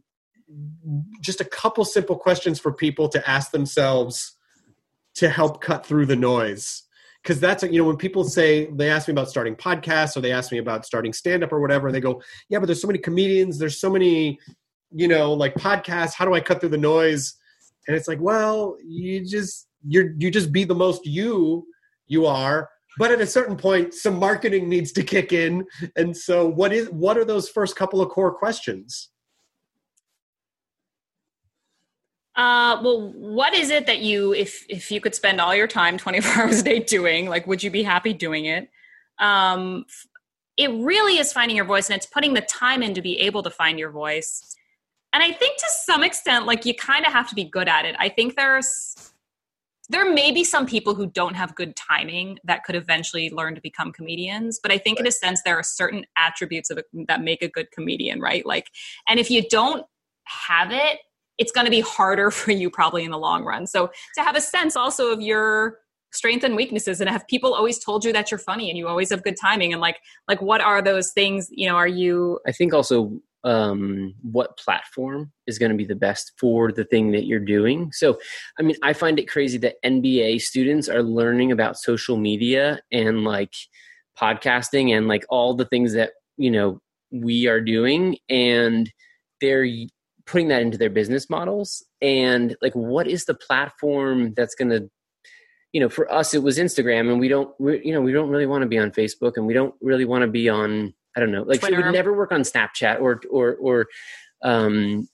just a couple simple questions for people to ask themselves to help cut through the noise. Because that's, you know, when people say, they ask me about starting podcasts or they ask me about starting stand-up or whatever, and they go, yeah, but there's so many comedians, there's so many, you know, like podcasts, how do I cut through the noise? And it's like, well, you just, you're, you just be the most you, you are. But at a certain point, some marketing needs to kick in. And so what is, what are those first couple of core questions? Uh, well, what is it that you, if if you could spend all your time twenty-four hours a day doing, like, would you be happy doing it? Um, it really is finding your voice, and it's putting the time in to be able to find your voice. And I think to some extent, like, you kind of have to be good at it. I think there's, there may be some people who don't have good timing that could eventually learn to become comedians. But I think in a sense, there are certain attributes of a, that make a good comedian, right? Like, and if you don't have it, it's going to be harder for you probably in the long run. So to have a sense also of your strengths and weaknesses, and have people always told you that you're funny and you always have good timing, and like, like what are those things, you know, are you... I think also um, what platform is going to be the best for the thing that you're doing. So, I mean, I find it crazy that N B A students are learning about social media and like podcasting and like all the things that, you know, we are doing, and they're putting that into their business models. And like, what is the platform that's going to, you know, for us, it was Instagram, and we don't, we, you know, we don't really want to be on Facebook, and we don't really want to be on, I don't know, like Twitter. She would never work on Snapchat or, or, or, um,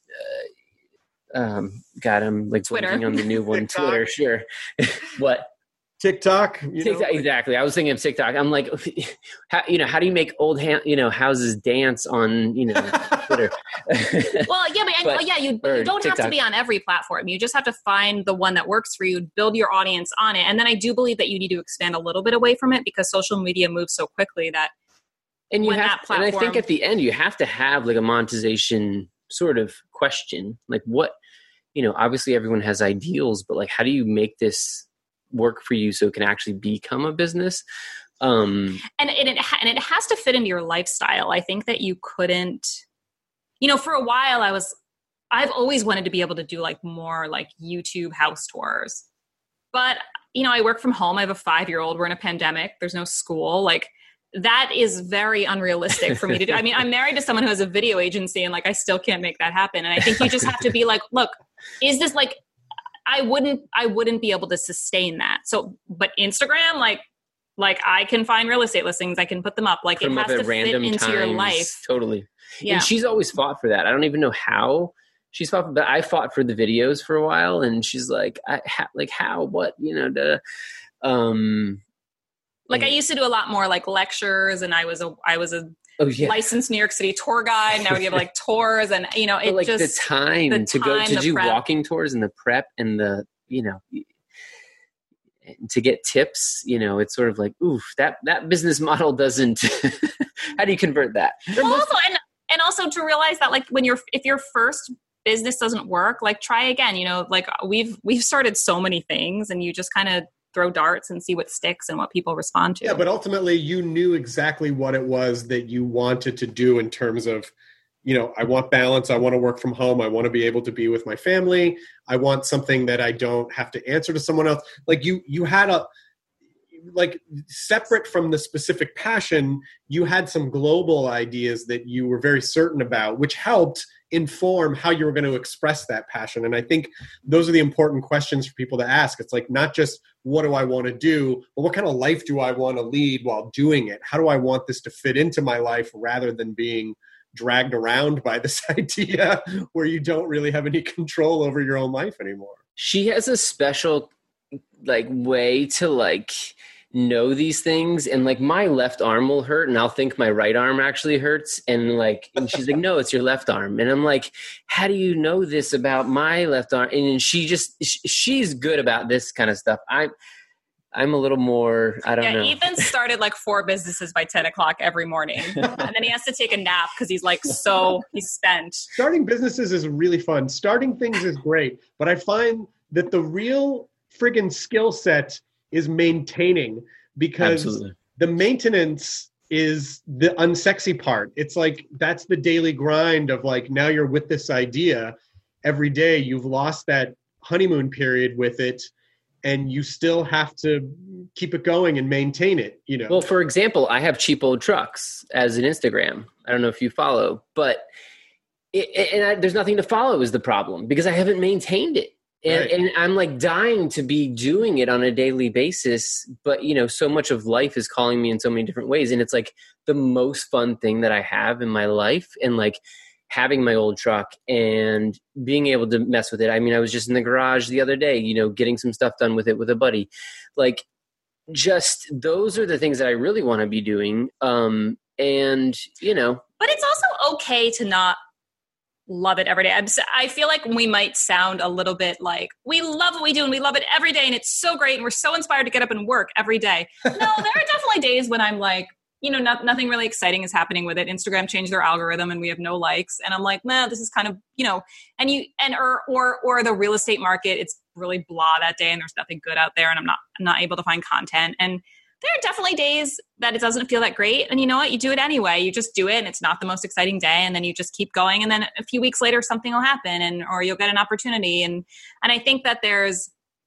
uh, um, God, I'm like working on the new one, Twitter. Sure. What? TikTok, you TikTok, know? Exactly. I was thinking of TikTok. I'm like, how, you know, how do you make old, ha- you know, houses dance on, you know, Twitter? Well, yeah, but, But- yeah, you, or you don't have to TikTok. be on every platform. You just have to find the one that works for you, build your audience on it. And then I do believe that you need to expand a little bit away from it, because social media moves so quickly that And you when have, that platform, and I think at the end you have to have like a monetization sort of question, like what, you know, obviously everyone has ideals, but like, how do you make this work for you so it can actually become a business? Um, and, and, it, ha- and it has to fit into your lifestyle. I think that you couldn't, you know, for a while I was, I've always wanted to be able to do like more like YouTube house tours, but you know, I work from home. I have a five-year-old. We're in a pandemic. There's no school. Like, that is very unrealistic for me to do. I mean, I'm married to someone who has a video agency, and like, I still can't make that happen. And I think you just have to be like, look, is this like, I wouldn't, I wouldn't be able to sustain that. So, but Instagram, like, like I can find real estate listings. I can put them up. Like, put it them has up to at fit random into times. your life. Totally. Yeah. And she's always fought for that. I don't even know how she's fought, but I fought for the videos for a while, and she's like, I ha- like how, what, you know, da, um, Like, I used to do a lot more like lectures, and I was a, I was a oh, yeah. licensed New York City tour guide, and I would give like tours, and you know, it But like just the time the to go time, to the do prep. walking tours and the prep and the, you know, to get tips, you know, it's sort of like, oof, that, that business model doesn't, how do you convert that? Well, also, and, and also to realize that like when you're, if your first business doesn't work, like try again, you know, like we've, we've started so many things, and you just kind of throw darts and see what sticks and what people respond to. Yeah, but ultimately you knew exactly what it was that you wanted to do in terms of, you know, I want balance. I want to work from home. I want to be able to be with my family. I want something that I don't have to answer to someone else. Like you, you had a, like separate from the specific passion, you had some global ideas that you were very certain about, which helped inform how you were going to express that passion. And I think those are the important questions for people to ask. It's like, not just what do I want to do, but what kind of life do I want to lead while doing it? How do I want this to fit into my life, rather than being dragged around by this idea where you don't really have any control over your own life anymore? She has a special like way to like know these things, and like my left arm will hurt, and I'll think my right arm actually hurts, and like, and she's like, no, it's your left arm, and I'm like, how do you know this about my left arm? And she just, she's good about this kind of stuff. I'm, I'm a little more, I don't yeah, know. Ethan started like four businesses by ten o'clock every morning, and then he has to take a nap because he's like, so he's spent. Starting businesses is really fun. Starting things is great, but I find that the real friggin' skill set is maintaining, because Absolutely. the maintenance is the unsexy part. It's like, that's the daily grind of like, now you're with this idea every day. You've lost that honeymoon period with it, and you still have to keep it going and maintain it, you know? Well, for example, I have Cheap Old Trucks as an Instagram. I don't know if you follow, but it, and I, there's nothing to follow is the problem, because I haven't maintained it. And, Right. and I'm like dying to be doing it on a daily basis. But, you know, so much of life is calling me in so many different ways. And it's like the most fun thing that I have in my life. And like, having my old truck and being able to mess with it. I mean, I was just in the garage the other day, you know, getting some stuff done with it with a buddy. Like, just those are the things that I really want to be doing. Um, and, you know. But it's also okay to not love it every day. I'm, I feel like we might sound a little bit like, we love what we do and we love it every day and it's so great and we're so inspired to get up and work every day. No, there are definitely days when I'm like, you know, not, nothing really exciting is happening with it. Instagram changed their algorithm and we have no likes. And I'm like, nah, this is kind of, you know, and you, and, or, or, or the real estate market, it's really blah that day and there's nothing good out there and I'm not, I'm not able to find content. And there are definitely days that it doesn't feel that great. And you know what? You do it anyway. You just do it and it's not the most exciting day. And then you just keep going. And then a few weeks later, something will happen and, or you'll get an opportunity. And, and I think that there's,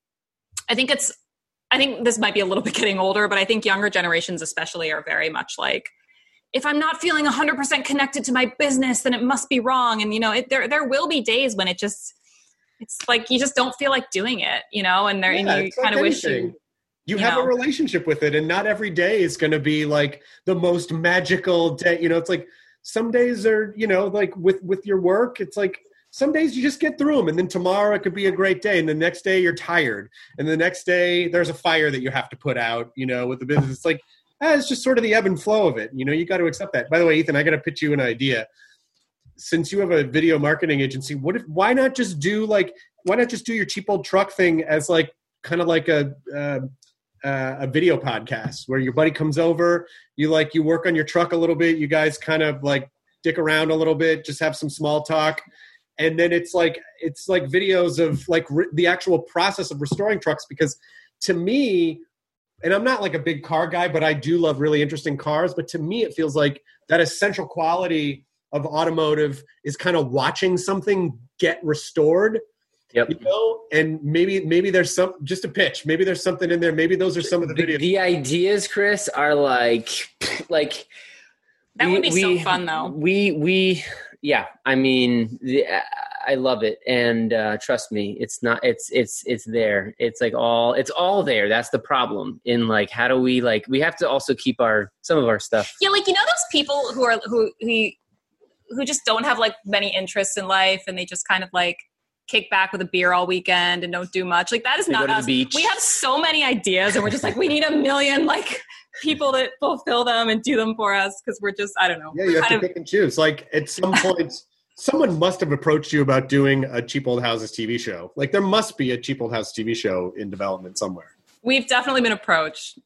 I think it's, I think this might be a little bit getting older, but I think younger generations especially are very much like, if I'm not feeling one hundred percent connected to my business, then it must be wrong. And, you know, it, there there will be days when it just, it's like you just don't feel like doing it, you know, and, there, yeah, and you kind like of wish you, you, you you have know. a relationship with it. And not every day is going to be like the most magical day. You know, it's like some days are, you know, like with, with your work, it's like, some days you just get through them and then tomorrow it could be a great day. And the next day you're tired. And the next day there's a fire that you have to put out, you know, with the business. It's like, ah, it's just sort of the ebb and flow of it. You know, you got to accept that. By the way, Ethan, I got to pitch you an idea. Since you have a video marketing agency, what if, why not just do like, why not just do your cheap old truck thing as like, kind of like a, uh, uh, a video podcast where your buddy comes over, you like, you work on your truck a little bit. You guys kind of like dick around a little bit, just have some small talk. And then it's like, it's like videos of like re- the actual process of restoring trucks. Because to me, and I'm not like a big car guy, but I do love really interesting cars. But to me, it feels like that essential quality of automotive is kind of watching something get restored. Yep. You know, and maybe, maybe there's some, just a pitch, maybe there's something in there. Maybe those are some of the videos. The, the ideas, Chris, are like, like, that we, would be we, so fun though. We, we, Yeah, I mean, the, I love it, and uh, trust me, it's not. It's it's it's there. It's like all. It's all there. That's the problem. In like, how do we like? We have to also keep our some of our stuff. Yeah, like you know those people who are who who who just don't have like many interests in life, and they just kind of like kick back with a beer all weekend and don't do much. Like that is They not go to the us. beach. We have so many ideas, and we're just like we need a million like people that fulfill them and do them for us because we're just I don't know. Yeah, you have to kind of, pick and choose. Like at some point. Someone must have approached you about doing a Cheap Old Houses T V show. Like there must be a Cheap Old House T V show in development somewhere. We've definitely been approached.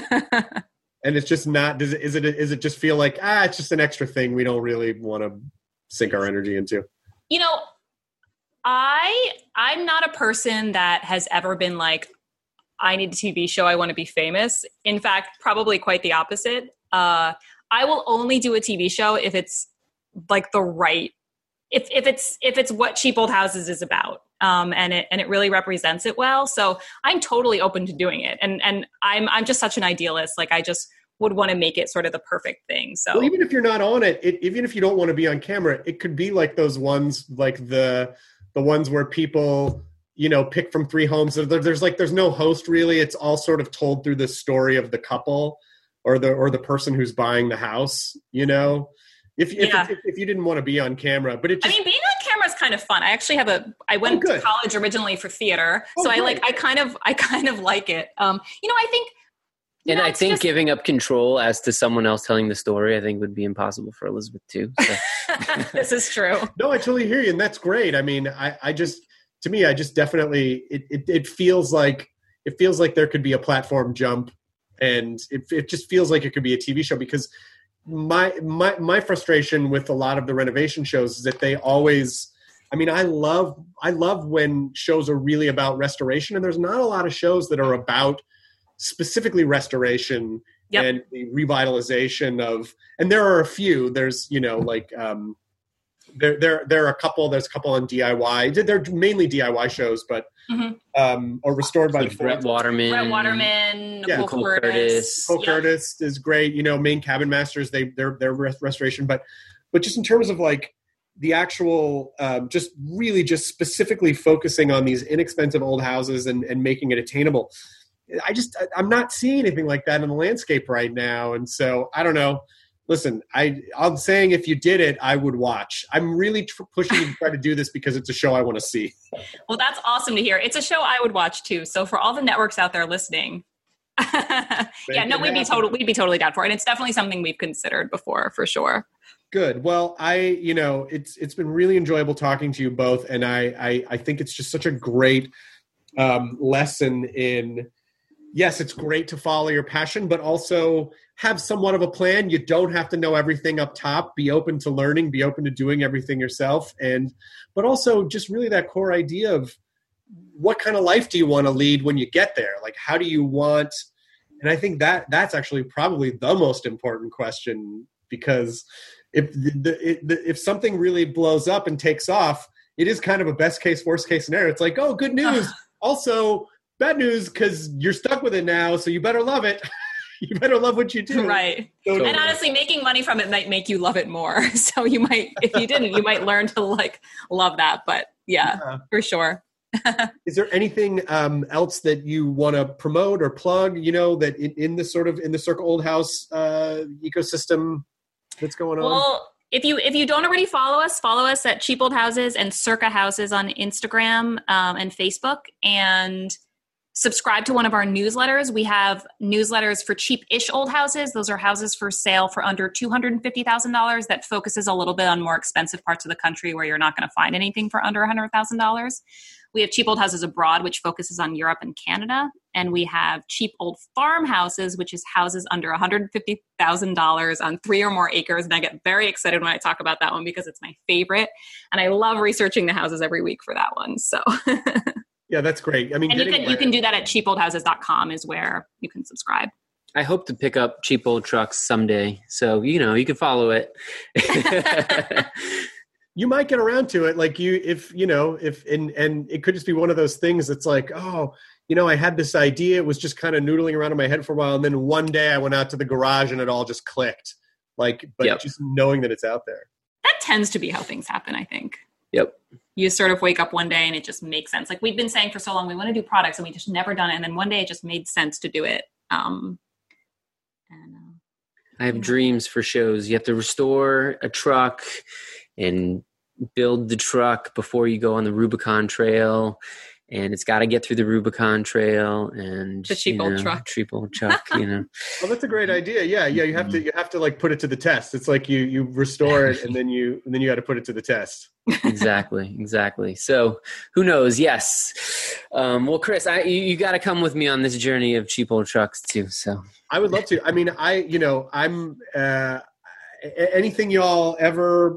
And it's just not, does it, is it, is it just feel like, ah, it's just an extra thing we don't really want to sink our energy into? You know, I, I'm not a person that has ever been like, I need a T V show. I want to be famous. In fact, probably quite the opposite. Uh, I will only do a T V show if it's like the right If if it's if it's what Cheap Old Houses is about, um, and it and it really represents it well, so I'm totally open to doing it, and and I'm I'm just such an idealist. Like I just would want to make it sort of the perfect thing. So well, even if you're not on it, it, even if you don't want to be on camera, it could be like those ones, like the the ones where people you know pick from three homes. There, there's like there's no host really. It's all sort of told through the story of the couple or the or the person who's buying the house. You know. If if, yeah. if if you didn't want to be on camera, but it just, I mean, being on camera is kind of fun. I actually have a, I went oh, to college originally for theater. Oh, so I great. like, I kind of, I kind of like it. Um, you know, I think, you And know, I it's think just, giving up control as to someone else telling the story, I think would be impossible for Elizabeth too. So. this is true. no, I totally hear you. And that's great. I mean, I, I just, to me, I just definitely, it, it, it feels like, it feels like there could be a platform jump and it, it just feels like it could be a T V show because my my my frustration with a lot of the renovation shows is that they always I mean I love I love when shows are really about restoration and there's not a lot of shows that are about specifically restoration yep. and the revitalization of and there are a few there's you know like um there there there are a couple there's a couple on D I Y they're mainly D I Y shows but mm-hmm. um or restored by like the Brett Waterman Brett Waterman Yeah. Nicole Nicole Curtis, Curtis. Cole Yep. Curtis is great, you know, Maine Cabin Masters, they they're they're restoration, but but just in terms of like the actual um, just really just specifically focusing on these inexpensive old houses and, and making it attainable. I just I, I'm not seeing anything like that in the landscape right now. And so I don't know. listen, I, I'm saying if you did it, I would watch. I'm really tr- pushing you to try to do this because it's a show I want to see. Well, that's awesome to hear. It's a show I would watch too. So for all the networks out there listening, yeah, no, we'd be totally, we'd be totally down for it. And it's definitely something we've considered before, for sure. Good. Well, I, you know, it's it's been really enjoyable talking to you both, and I I, I think it's just such a great um, lesson in. Yes, it's great to follow your passion, but also have somewhat of a plan. You don't have to know everything up top. Be open to learning, be open to doing everything yourself. And, but also just really that core idea of what kind of life do you want to lead when you get there? Like, how do you want, and I think that that's actually probably the most important question, because if the, it, the, if something really blows up and takes off, it is kind of a best case, worst case scenario. It's like, oh, good news. Also, bad news, because you're stuck with it now, so you better love it. You better love what you do. Right. So, and honestly, making money from it might make you love it more. So you might, if you didn't, you might learn to like love that. But yeah, yeah. for sure. Is there anything um, else that you want to promote or plug, you know, that in, in the sort of, in the Circa Old House uh, ecosystem that's going on? Well, If you if you don't already follow us, follow us at Cheap Old Houses and Circa Houses on Instagram um, and Facebook, and subscribe to one of our newsletters. We have newsletters for cheap-ish old houses. Those are houses for sale for under two hundred fifty thousand dollars that focuses a little bit on more expensive parts of the country where you're not going to find anything for under one hundred thousand dollars. We have Cheap Old Houses Abroad, which focuses on Europe and Canada. And we have Cheap Old Farmhouses, which is houses under one hundred fifty thousand dollars on three or more acres. And I get very excited when I talk about that one because it's my favorite. And I love researching the houses every week for that one. So yeah, that's great. I mean, and you can, you can do that at cheap old houses dot com is where you can subscribe. I hope to pick up Cheap Old Trucks someday. So, you know, you can follow it. You might get around to it. Like you, if, you know, if, and, and it could just be one of those things that's like, oh, you know, I had this idea. It was just kind of noodling around in my head for a while. And then one day I went out to the garage and it all just clicked. Like, but yep. Just knowing that it's out there. That tends to be how things happen, I think. Yep. You sort of wake up one day and it just makes sense. Like we've been saying for so long, we want to do products and we just never done it. And then one day it just made sense to do it. Um, and, uh, I have dreams for shows. You have to restore a truck and build the truck before you go on the Rubicon Trail. And it's got to get through the Rubicon Trail and the cheap you old know, truck, cheap old truck, you know. Well, that's a great idea. Yeah. Yeah. You have to, you have to like put it to the test. It's like you, you restore it and then you, and then you got to put it to the test. Exactly. Exactly. So who knows? Yes. Um, well, Chris, I, you, you got to come with me on this journey of cheap old trucks too. So I would love to. I mean, I, you know, I'm, uh, anything y'all ever,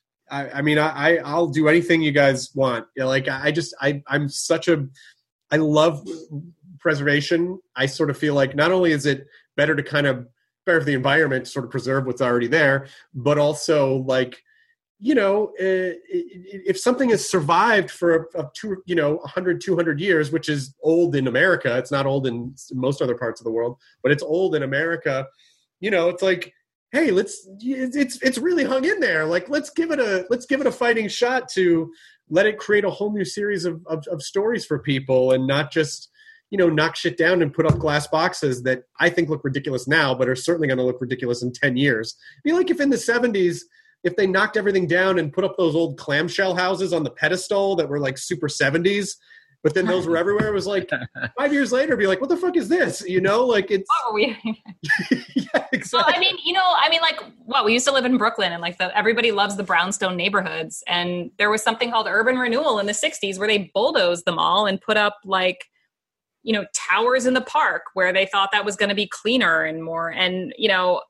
I, I mean, I, I'll do anything you guys want. You know, like I just, I, I'm such a, I love preservation. I sort of feel like not only is it better to kind of better for the environment, sort of preserve what's already there, but also like, you know, uh, if something has survived for a, a two, you know, one hundred, two hundred years, which is old in America, it's not old in most other parts of the world, but it's old in America, you know, it's like, hey, let's, it's, it's really hung in there. Like, let's give it a, let's give it a fighting shot to let it create a whole new series of, of, of stories for people and not just, you know, knock shit down and put up glass boxes that I think look ridiculous now, but are certainly going to look ridiculous in ten years. It'd be like if in the seventies, if they knocked everything down and put up those old clamshell houses on the pedestal that were like super seventies, but then those were everywhere. It was like five years later, be like, what the fuck is this? You know, like it's. What were we? Yeah, exactly. Well, I mean, you know, I mean, like, what we used to live in Brooklyn, and like the everybody loves the brownstone neighborhoods, and there was something called urban renewal in the sixties where they bulldozed them all and put up like, you know, towers in the park where they thought that was going to be cleaner and more, and you know.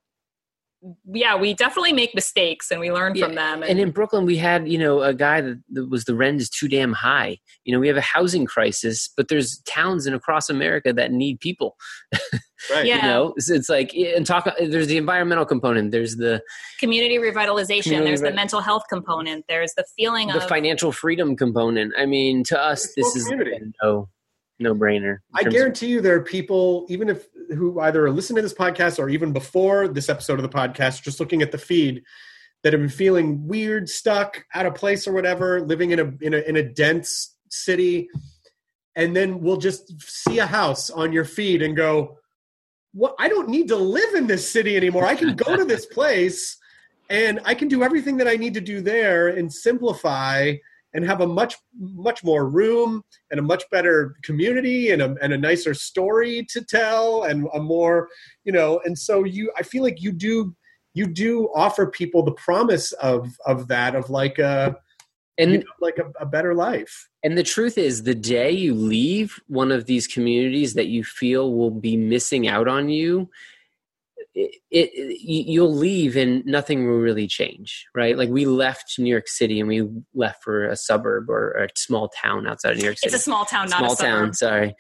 Yeah, we definitely make mistakes and we learn yeah, from them. And, and in Brooklyn, we had, you know, a guy that, that was the rent is too damn high. You know, we have a housing crisis, but there's towns in across America that need people. Right. Yeah. You know, it's, it's like, and talk, there's the environmental component. There's the community revitalization. Community there's re- the mental health component. There's the feeling the of the financial freedom component. I mean, to us, it's this is community. no, no brainer. I guarantee you there are people, even if who either listen to this podcast or even before this episode of the podcast, just looking at the feed, that have been feeling weird, stuck, out of place or whatever, living in a in a in a dense city, and then we'll just see a house on your feed and go, what, I don't need to live in this city anymore. I can go to this place and I can do everything that I need to do there and simplify and have a much, much more room and a much better community and a, and a nicer story to tell and a more, you know, and so you, I feel like you do, you do offer people the promise of, of that, of like a, and you know, like a, a better life. And the truth is, the day you leave one of these communities that you feel will be missing out on you, It, it, you'll leave and nothing will really change, right? Like we left New York City and we left for a suburb or a small town outside of New York City. It's a small town, not small a suburb. town. Sorry.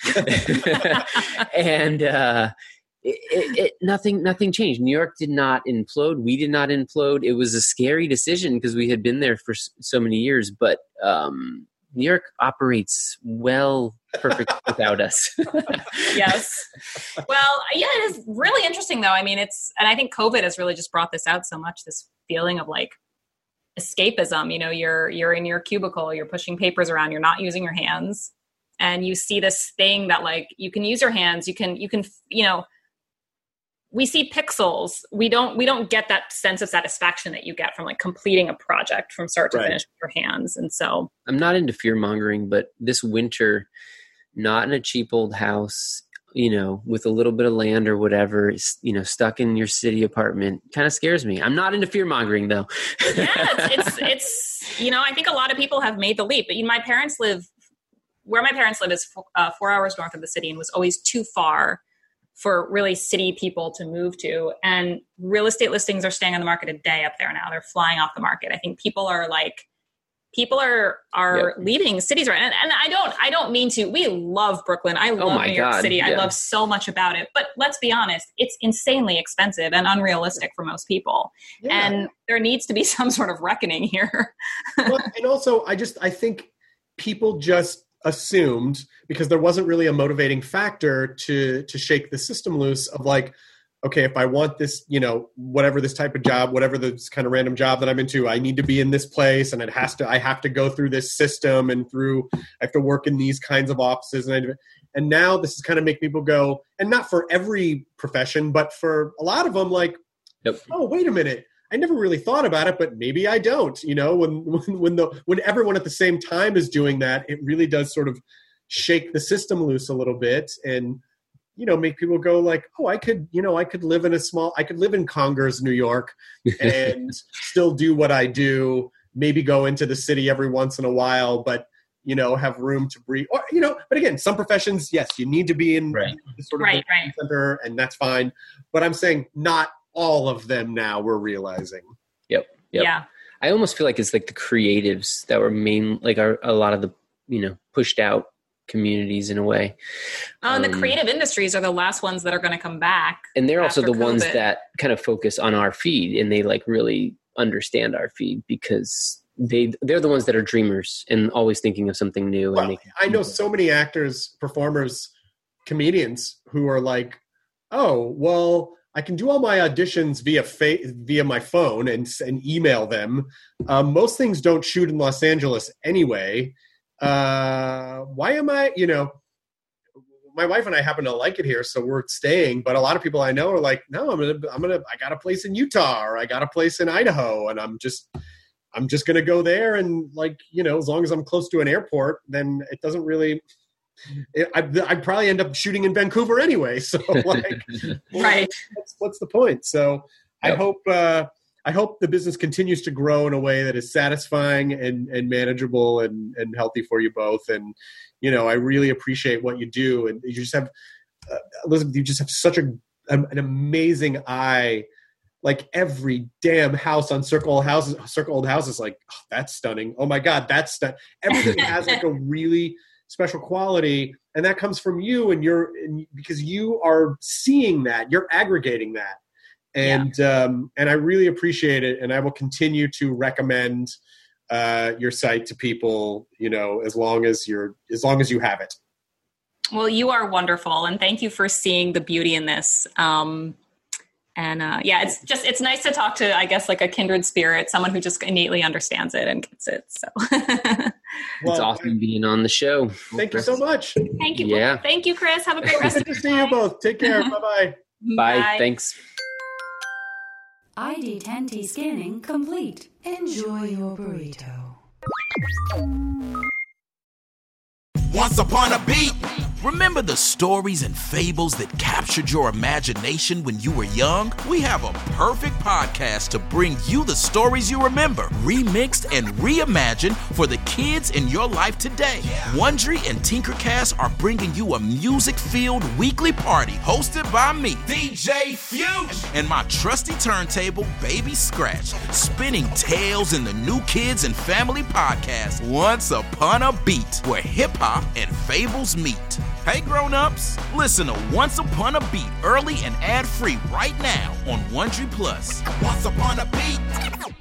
and uh, it, it, it, nothing, nothing changed. New York did not implode. We did not implode. It was a scary decision because we had been there for so many years, but um, New York operates well, perfect without us. Yes. Well, yeah, it is really interesting though. I mean, it's, and I think COVID has really just brought this out so much, this feeling of like escapism. You know, you're, you're in your cubicle, you're pushing papers around, you're not using your hands, and you see this thing that like, you can use your hands, you can, you can, you know, we see pixels. We don't, we don't get that sense of satisfaction that you get from like completing a project from start to Right. finish with your hands. And so I'm not into fear mongering, but this winter, not in a cheap old house, you know, with a little bit of land or whatever, you know, stuck in your city apartment kind of scares me. I'm not into fear mongering though. yeah, it's, it's, it's, you know, I think a lot of people have made the leap, but you know, my parents live where my parents live is uh, four hours north of the city and was always too far for really city people to move to. And real estate listings are staying on the market a day up there now. They're flying off the market. I think people are like, people are, are Yep. leaving cities right. And, and I don't, I don't mean to, we love Brooklyn. I love my New York God, City. I yeah. love so much about it, but let's be honest, it's insanely expensive and unrealistic for most people. Yeah. And there needs to be some sort of reckoning here. Well, and also, I just, I think people just assumed, because there wasn't really a motivating factor to to shake the system loose of like, okay, if I want this, you know, whatever this type of job, whatever this kind of random job that I'm into, I need to be in this place and it has to, I have to go through this system and through, I have to work in these kinds of offices. And I, and now this is kind of make people go, and not for every profession, but for a lot of them, like, Yep. oh, wait a minute. I never really thought about it, but maybe I don't, you know, when, when, when the, when everyone at the same time is doing that, it really does sort of shake the system loose a little bit and, you know, make people go like, oh, I could, you know, I could live in a small, I could live in Congers, New York and still do what I do, maybe go into the city every once in a while, but, you know, have room to breathe or, you know, but again, some professions, yes, you need to be in Right. the sort of Right, right. center and that's fine. But I'm saying not all of them now we're realizing. Yep. Yep. Yeah. I almost feel like it's like the creatives that were main, like are a lot of the, you know, pushed out communities in a way. Oh, and the Um, creative industries are the last ones that are going to come back. And they're also after the ones COVID. that kind of focus on our feed and they like really understand our feed because they, they're the ones that are dreamers and always thinking of something new. Well, and making I know so many actors, performers, comedians who are like, oh, well, I can do all my auditions via fa- via my phone and, and email them. Um, most things don't shoot in Los Angeles anyway. Uh, why am I, you know, my wife and I happen to like it here, so we're staying. But a lot of people I know are like, no, I'm gonna, I'm gonna, I got a place in Utah or I got a place in Idaho, and I'm just, I'm just gonna go there. And like, you know, as long as I'm close to an airport, then it doesn't really. I, I'd probably end up shooting in Vancouver anyway. So like, Right. what's, what's the point? So I Yep. hope, uh, I hope the business continues to grow in a way that is satisfying and, and manageable and, and healthy for you both. And, you know, I really appreciate what you do. And you just have, uh, Elizabeth, you just have such a, an amazing eye. Like every damn house on Circle Old Houses, Circle Old Houses, like, oh, that's stunning. Oh my God, that's stunning. Everything has like a really special quality, and that comes from you and you're and because you are seeing that, you're aggregating that, and yeah. um, and I really appreciate it, and I will continue to recommend uh, your site to people, you know, as long as you're as long as you have it. Well, you are wonderful, and thank you for seeing the beauty in this. Um, and uh, yeah, it's just it's nice to talk to, I guess, like a kindred spirit, someone who just innately understands it and gets it. So. Well, it's awesome being on the show. Thank you so much. Thank you. Yeah. Thank you, Chris. Have a great rest Good of to your see day. you both. Take care. Bye-bye. Bye. Bye. Thanks. I D ten T scanning complete. Enjoy your burrito. Once upon a beat. Remember the stories and fables that captured your imagination when you were young? We have a perfect podcast to bring you the stories you remember, remixed and reimagined for the kids in your life today. Yeah. Wondery and Tinkercast are bringing you a music-filled weekly party hosted by me, D J Fusion, and my trusty turntable, Baby Scratch, spinning tales in the new kids and family podcast, Once Upon a Beat, where hip-hop and fables meet. Hey grown-ups, listen to Once Upon a Beat early and ad-free right now on Wondery Plus. Once Upon a Beat.